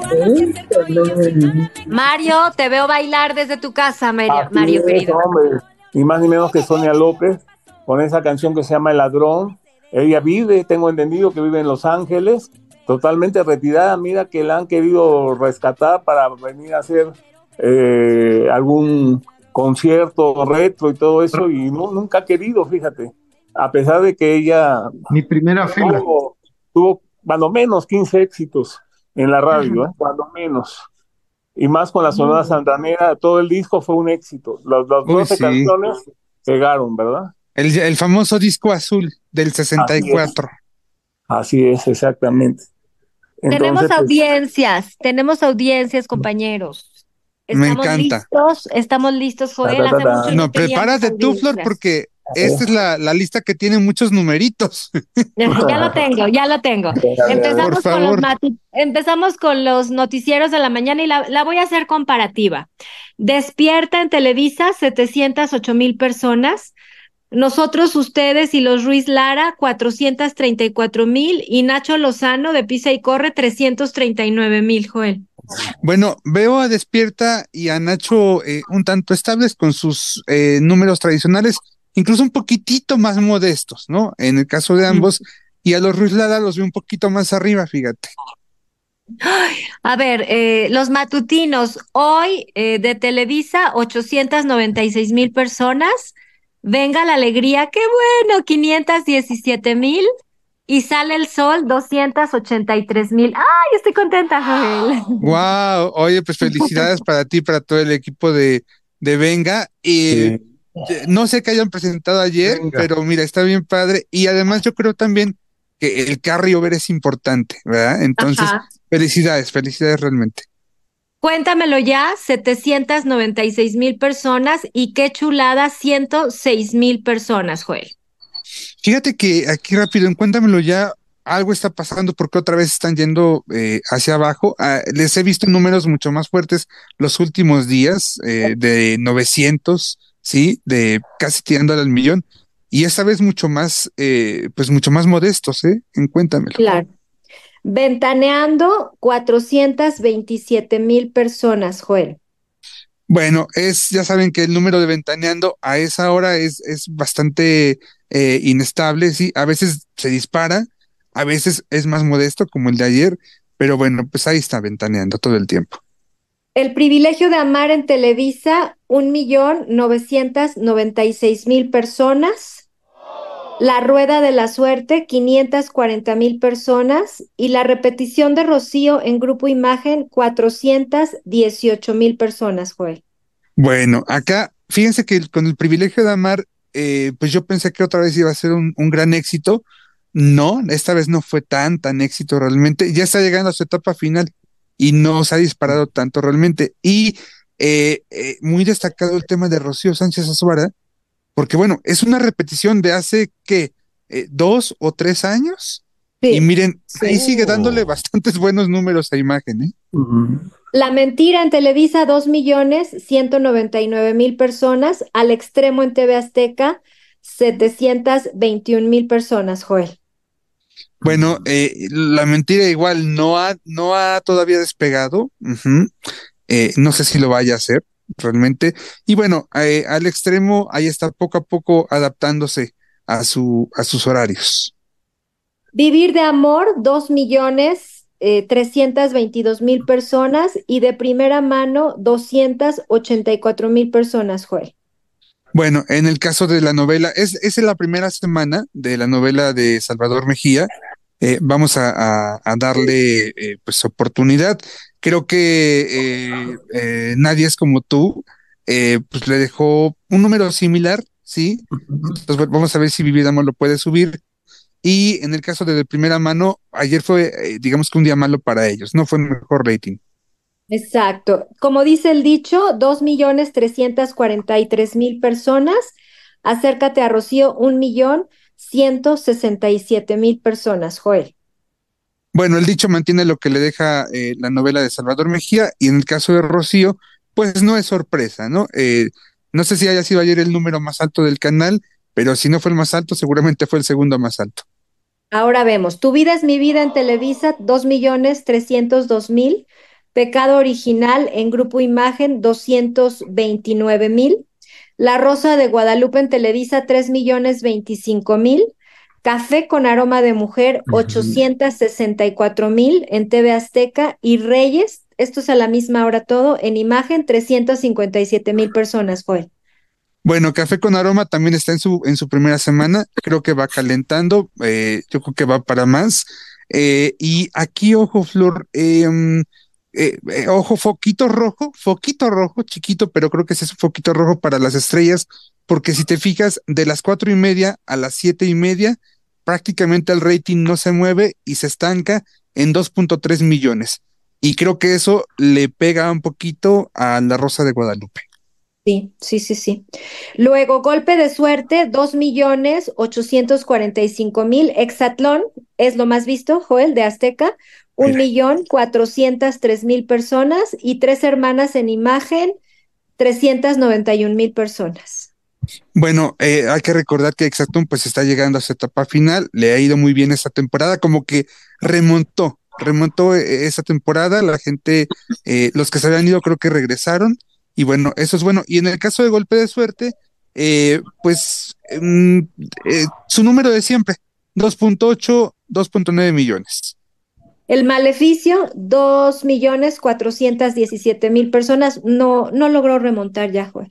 S10: Mario, te veo bailar desde tu casa, Mario
S11: Es,
S10: querido.
S11: hombre, ni más ni menos que Sonia López, con esa canción que se llama El Ladrón. Ella tengo entendido que vive en Los Ángeles, totalmente retirada. Mira que la han querido rescatar para venir a hacer algún concierto retro y todo eso, y nunca ha querido, fíjate, a pesar de que ella
S13: Mi primera fila.
S11: tuvo cuando menos 15 éxitos en la radio, cuando menos, y más con la Sonora Santanera, todo el disco fue un éxito, las 12
S12: sí.
S11: canciones pegaron, ¿verdad?
S12: El famoso disco azul del 64.
S11: Así es, exactamente. Entonces,
S10: Tenemos audiencias, compañeros.
S12: Me encanta.
S10: Estamos listos, Joel. Hace mucho
S12: No,
S10: teníamos
S12: prepárate tú, Flor,
S10: audiencias.
S12: porque esta es la lista que tiene muchos numeritos.
S10: Ya lo tengo.
S12: Por favor.
S10: Empezamos con los noticieros de la mañana y la voy a hacer comparativa. Despierta en Televisa, 708,000 personas. Nosotros, ustedes y los Ruiz Lara, 434,000. Y Nacho Lozano de Pisa y Corre, 339,000, Joel.
S12: Bueno, veo a Despierta y a Nacho un tanto estables con sus números tradicionales, incluso un poquitito más modestos, ¿no? En el caso de ambos, y a los Ruiz Lara los veo un poquito más arriba, fíjate.
S10: A ver, los matutinos, hoy de Televisa, 896,000 personas. Venga la alegría, qué bueno, 517,000. Y Sale el Sol, 283,000. ¡Ay, estoy contenta, Joel!
S12: Wow, oye, pues felicidades para ti, para todo el equipo de Venga. No sé qué hayan presentado ayer, pero mira, está bien padre. Y además yo creo también que el carryover es importante, ¿verdad? Entonces, felicidades realmente.
S10: Cuéntamelo ya, 796,000 personas, y qué chulada, 106,000 personas, Joel.
S12: Fíjate que aquí rápido, en Cuéntamelo Ya, algo está pasando porque otra vez están yendo hacia abajo. Les he visto números mucho más fuertes los últimos días, de 900, ¿sí? De casi tirando al millón. Y esta vez mucho más, pues mucho más modestos, ¿eh? Cuéntamelo.
S10: Claro. Ventaneando 427,000 personas, Joel.
S12: Bueno, ya saben que el número de Ventaneando a esa hora es bastante inestable, ¿sí? A veces se dispara, a veces es más modesto, como el de ayer, pero bueno, pues ahí está Ventaneando todo el tiempo.
S10: El privilegio de amar en Televisa, 1,996,000 personas. La Rueda de la Suerte, 540,000 personas. Y la repetición de Rocío en Grupo Imagen, 418,000 personas, Joel.
S12: Bueno, acá, fíjense que con el privilegio de amar, pues yo pensé que otra vez iba a ser un gran éxito. No, esta vez no fue tan éxito realmente. Ya está llegando a su etapa final y no se ha disparado tanto realmente. Y muy destacado el tema de Rocío Sánchez Azuara, porque bueno, es una repetición de hace, ¿qué? 2 o 3 años. Sí. Y miren, ahí sigue dándole bastantes buenos números a Imagen, ¿eh?
S10: La Mentira en Televisa, 2,199,000 personas. Al Extremo en TV Azteca, 721,000 personas, Joel.
S12: Bueno, La Mentira igual no ha todavía despegado. No sé si lo vaya a hacer realmente. Y bueno, Al Extremo ahí está poco a poco adaptándose a sus horarios.
S10: Vivir de Amor, 2,322,000 personas. Y De Primera Mano, 284,000 personas, Joel.
S12: Bueno, en el caso de la novela, es la primera semana de la novela de Salvador Mejía. Vamos a darle pues oportunidad. Creo que Nadie es como tú, pues le dejó un número similar, ¿sí? Entonces vamos a ver si Vivir de Amor lo puede subir. Y en el caso de Primera Mano, ayer fue, digamos que un día malo para ellos, no fue el mejor rating.
S10: Exacto. Como dice el dicho, 2,343,000 personas. Acércate a Rocío, 1,167,000 personas, Joel.
S12: Bueno, el dicho mantiene lo que le deja la novela de Salvador Mejía, y en el caso de Rocío, pues no es sorpresa, ¿no? No sé si haya sido ayer el número más alto del canal, pero si no fue el más alto, seguramente fue el segundo más alto.
S10: Ahora vemos, Tu Vida es mi vida en Televisa, 2,302,000. Pecado Original en Grupo Imagen, 229,000. La Rosa de Guadalupe en Televisa, 3,025,000. Café con Aroma de Mujer, 864,000 en TV Azteca. Y Reyes, esto es a la misma hora todo, en Imagen, 357,000 personas, Joel.
S12: Bueno, Café con Aroma también está en su primera semana, creo que va calentando, yo creo que va para más. Y aquí, ojo, Flor, ojo, foquito rojo, chiquito, pero creo que ese es un foquito rojo para las estrellas, porque si te fijas, de las 4:30 a las 7:30, prácticamente el rating no se mueve y se estanca en 2.3 millones. Y creo que eso le pega un poquito a La Rosa de Guadalupe.
S10: Sí. Luego, Golpe de Suerte, 2,845,000. Hexatlón es lo más visto, Joel, de Azteca, 1,403,000 personas. Y Tres Hermanas en Imagen, 391,000 personas.
S12: Bueno, hay que recordar que Hexatlón pues está llegando a su etapa final, le ha ido muy bien esta temporada, como que remontó esa temporada, la gente, los que se habían ido creo que regresaron. Y bueno, eso es bueno. Y en el caso de Golpe de Suerte, su número de siempre, 2.8, 2.9 millones.
S10: El Maleficio, 2,417,000 personas. No logró remontar ya, Joel.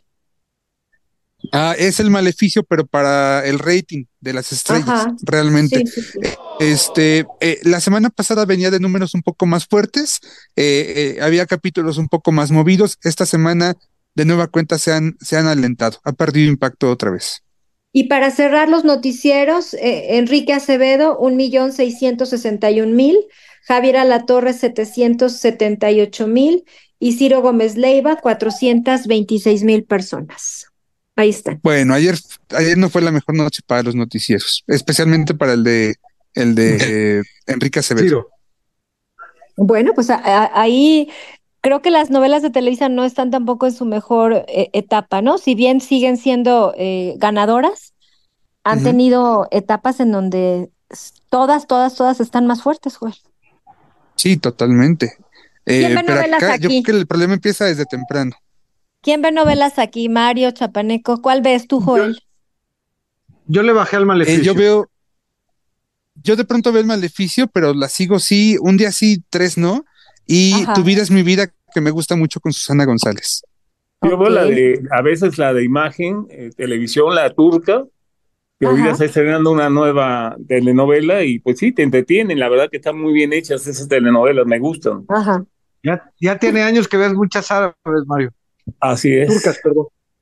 S12: Es El Maleficio, pero para el rating de las estrellas, realmente. Sí. La semana pasada venía de números un poco más fuertes, había capítulos un poco más movidos. Esta semana, de nueva cuenta, se han alentado, ha perdido impacto otra vez.
S10: Y para cerrar los noticieros, Enrique Acevedo, 1,661,000, Javier Alatorre, 778,000, y Ciro Gómez Leiva, 426,000 personas. Ahí está.
S12: Bueno, ayer no fue la mejor noche para los noticieros, especialmente para el de el de Enrique Acevedo.
S10: Bueno, pues ahí creo que las novelas de Televisa no están tampoco en su mejor etapa, ¿no? Si bien siguen siendo ganadoras, han tenido etapas en donde todas están más fuertes, Joel.
S12: Sí, totalmente.
S10: ¿Quién ve
S12: pero
S10: novelas
S12: acá,
S10: aquí?
S12: yo creo que el problema empieza desde temprano.
S10: ¿Quién ve novelas aquí? Mario, Chapaneco. ¿Cuál ves tú, Joel?
S13: Yo le bajé al Maleficio.
S12: Yo de pronto veo el Maleficio, pero la sigo sí, un día sí, 3 no. Y
S10: Ajá.
S12: Tu vida es mi vida, que me gusta mucho con Susana González.
S11: Yo veo a veces la de Imagen, televisión, la turca, que ahorita está estrenando una nueva telenovela y pues sí, te entretienen, la verdad que están muy bien hechas esas telenovelas, me gustan.
S10: Ajá.
S13: Ya tiene años que ves muchas árabes, Mario.
S11: Así es.
S13: Turcas, perdón.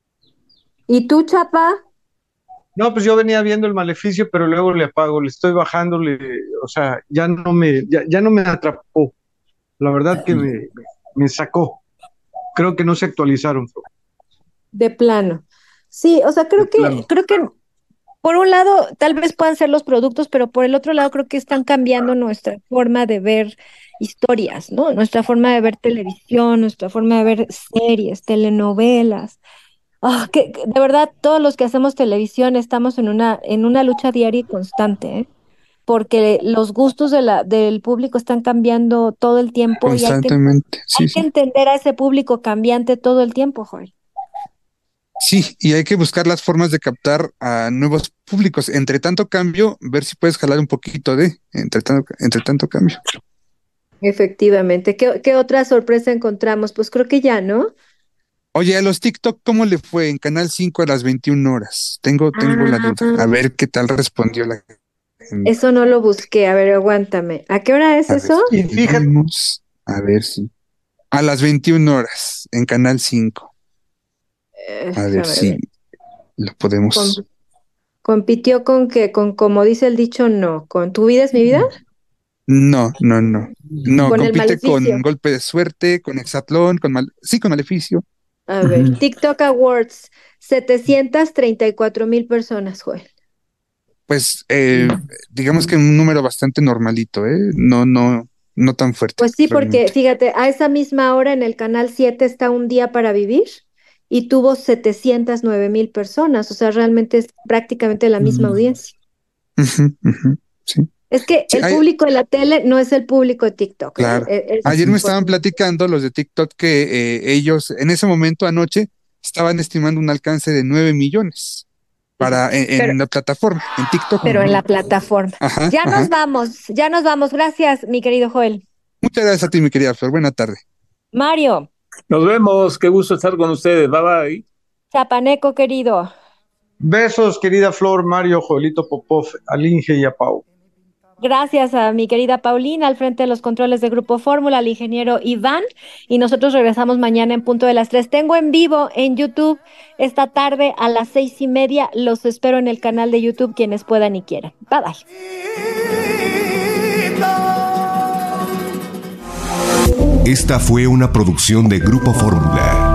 S10: ¿Y tú, Chapa?
S13: No, pues yo venía viendo el Maleficio, pero luego le apago, le estoy bajando, o sea, ya no me atrapó. La verdad que me sacó. Creo que no se actualizaron.
S10: De plano. Sí, o sea, creo que por un lado tal vez puedan ser los productos, pero por el otro lado creo que están cambiando nuestra forma de ver historias, ¿no? Nuestra forma de ver televisión, nuestra forma de ver series, telenovelas. Que de verdad todos los que hacemos televisión estamos en una lucha diaria y constante, ¿eh? Porque los gustos del público están cambiando todo el tiempo
S12: Constantemente,
S10: y hay que entender a ese público cambiante todo el tiempo, Joel.
S12: Sí, y hay que buscar las formas de captar a nuevos públicos. Entre tanto cambio, ver si puedes jalar un poquito entre tanto cambio.
S10: Efectivamente. ¿Qué otra sorpresa encontramos? Pues creo que ya, ¿no?
S12: Oye, a los TikTok, ¿cómo le fue en Canal 5 a las 21 horas? Tengo la duda. A ver qué tal respondió la gente.
S10: Eso no lo busqué. A ver, aguántame. ¿A qué hora es eso?
S12: A ver si. A las 21 horas en Canal 5. A ver si lo podemos.
S10: ¿Compitió con qué? ¿Con, como dice el dicho, no? ¿Con Tu vida es mi vida?
S12: No. No,
S10: ¿Con el
S12: compite con
S10: Maleficio?
S12: Golpe de Suerte, con Hexatlón, con Maleficio.
S10: A ver, TikTok Awards, 734,000 personas, Joel.
S12: Pues digamos que un número bastante normalito, ¿eh? No tan fuerte.
S10: Pues sí,
S12: realmente.
S10: porque fíjate, a esa misma hora en el canal 7 está Un día para vivir y tuvo 709,000 personas, o sea, realmente es prácticamente la misma audiencia.
S12: Sí.
S10: Es que el público de la tele no es el público de TikTok.
S12: Claro. Ayer me estaban platicando los de TikTok que ellos en ese momento anoche estaban estimando un alcance de 9 millones en la plataforma, en TikTok.
S10: Pero en la plataforma. Nos vamos. Gracias, mi querido Joel.
S12: Muchas gracias a ti, mi querida Flor. Buena tarde.
S10: Mario.
S11: Nos vemos, qué gusto estar con ustedes. Bye bye.
S10: Chapaneco, querido.
S13: Besos, querida Flor, Mario, Joelito Popov, Alinge y a Pau.
S10: Gracias a mi querida Paulina, al frente de los controles de Grupo Fórmula, al ingeniero Iván, y nosotros regresamos mañana en punto de las 3. Tengo en vivo en YouTube esta tarde a las 6:30. Los espero en el canal de YouTube, quienes puedan y quieran. Bye bye.
S2: Esta fue una producción de Grupo Fórmula.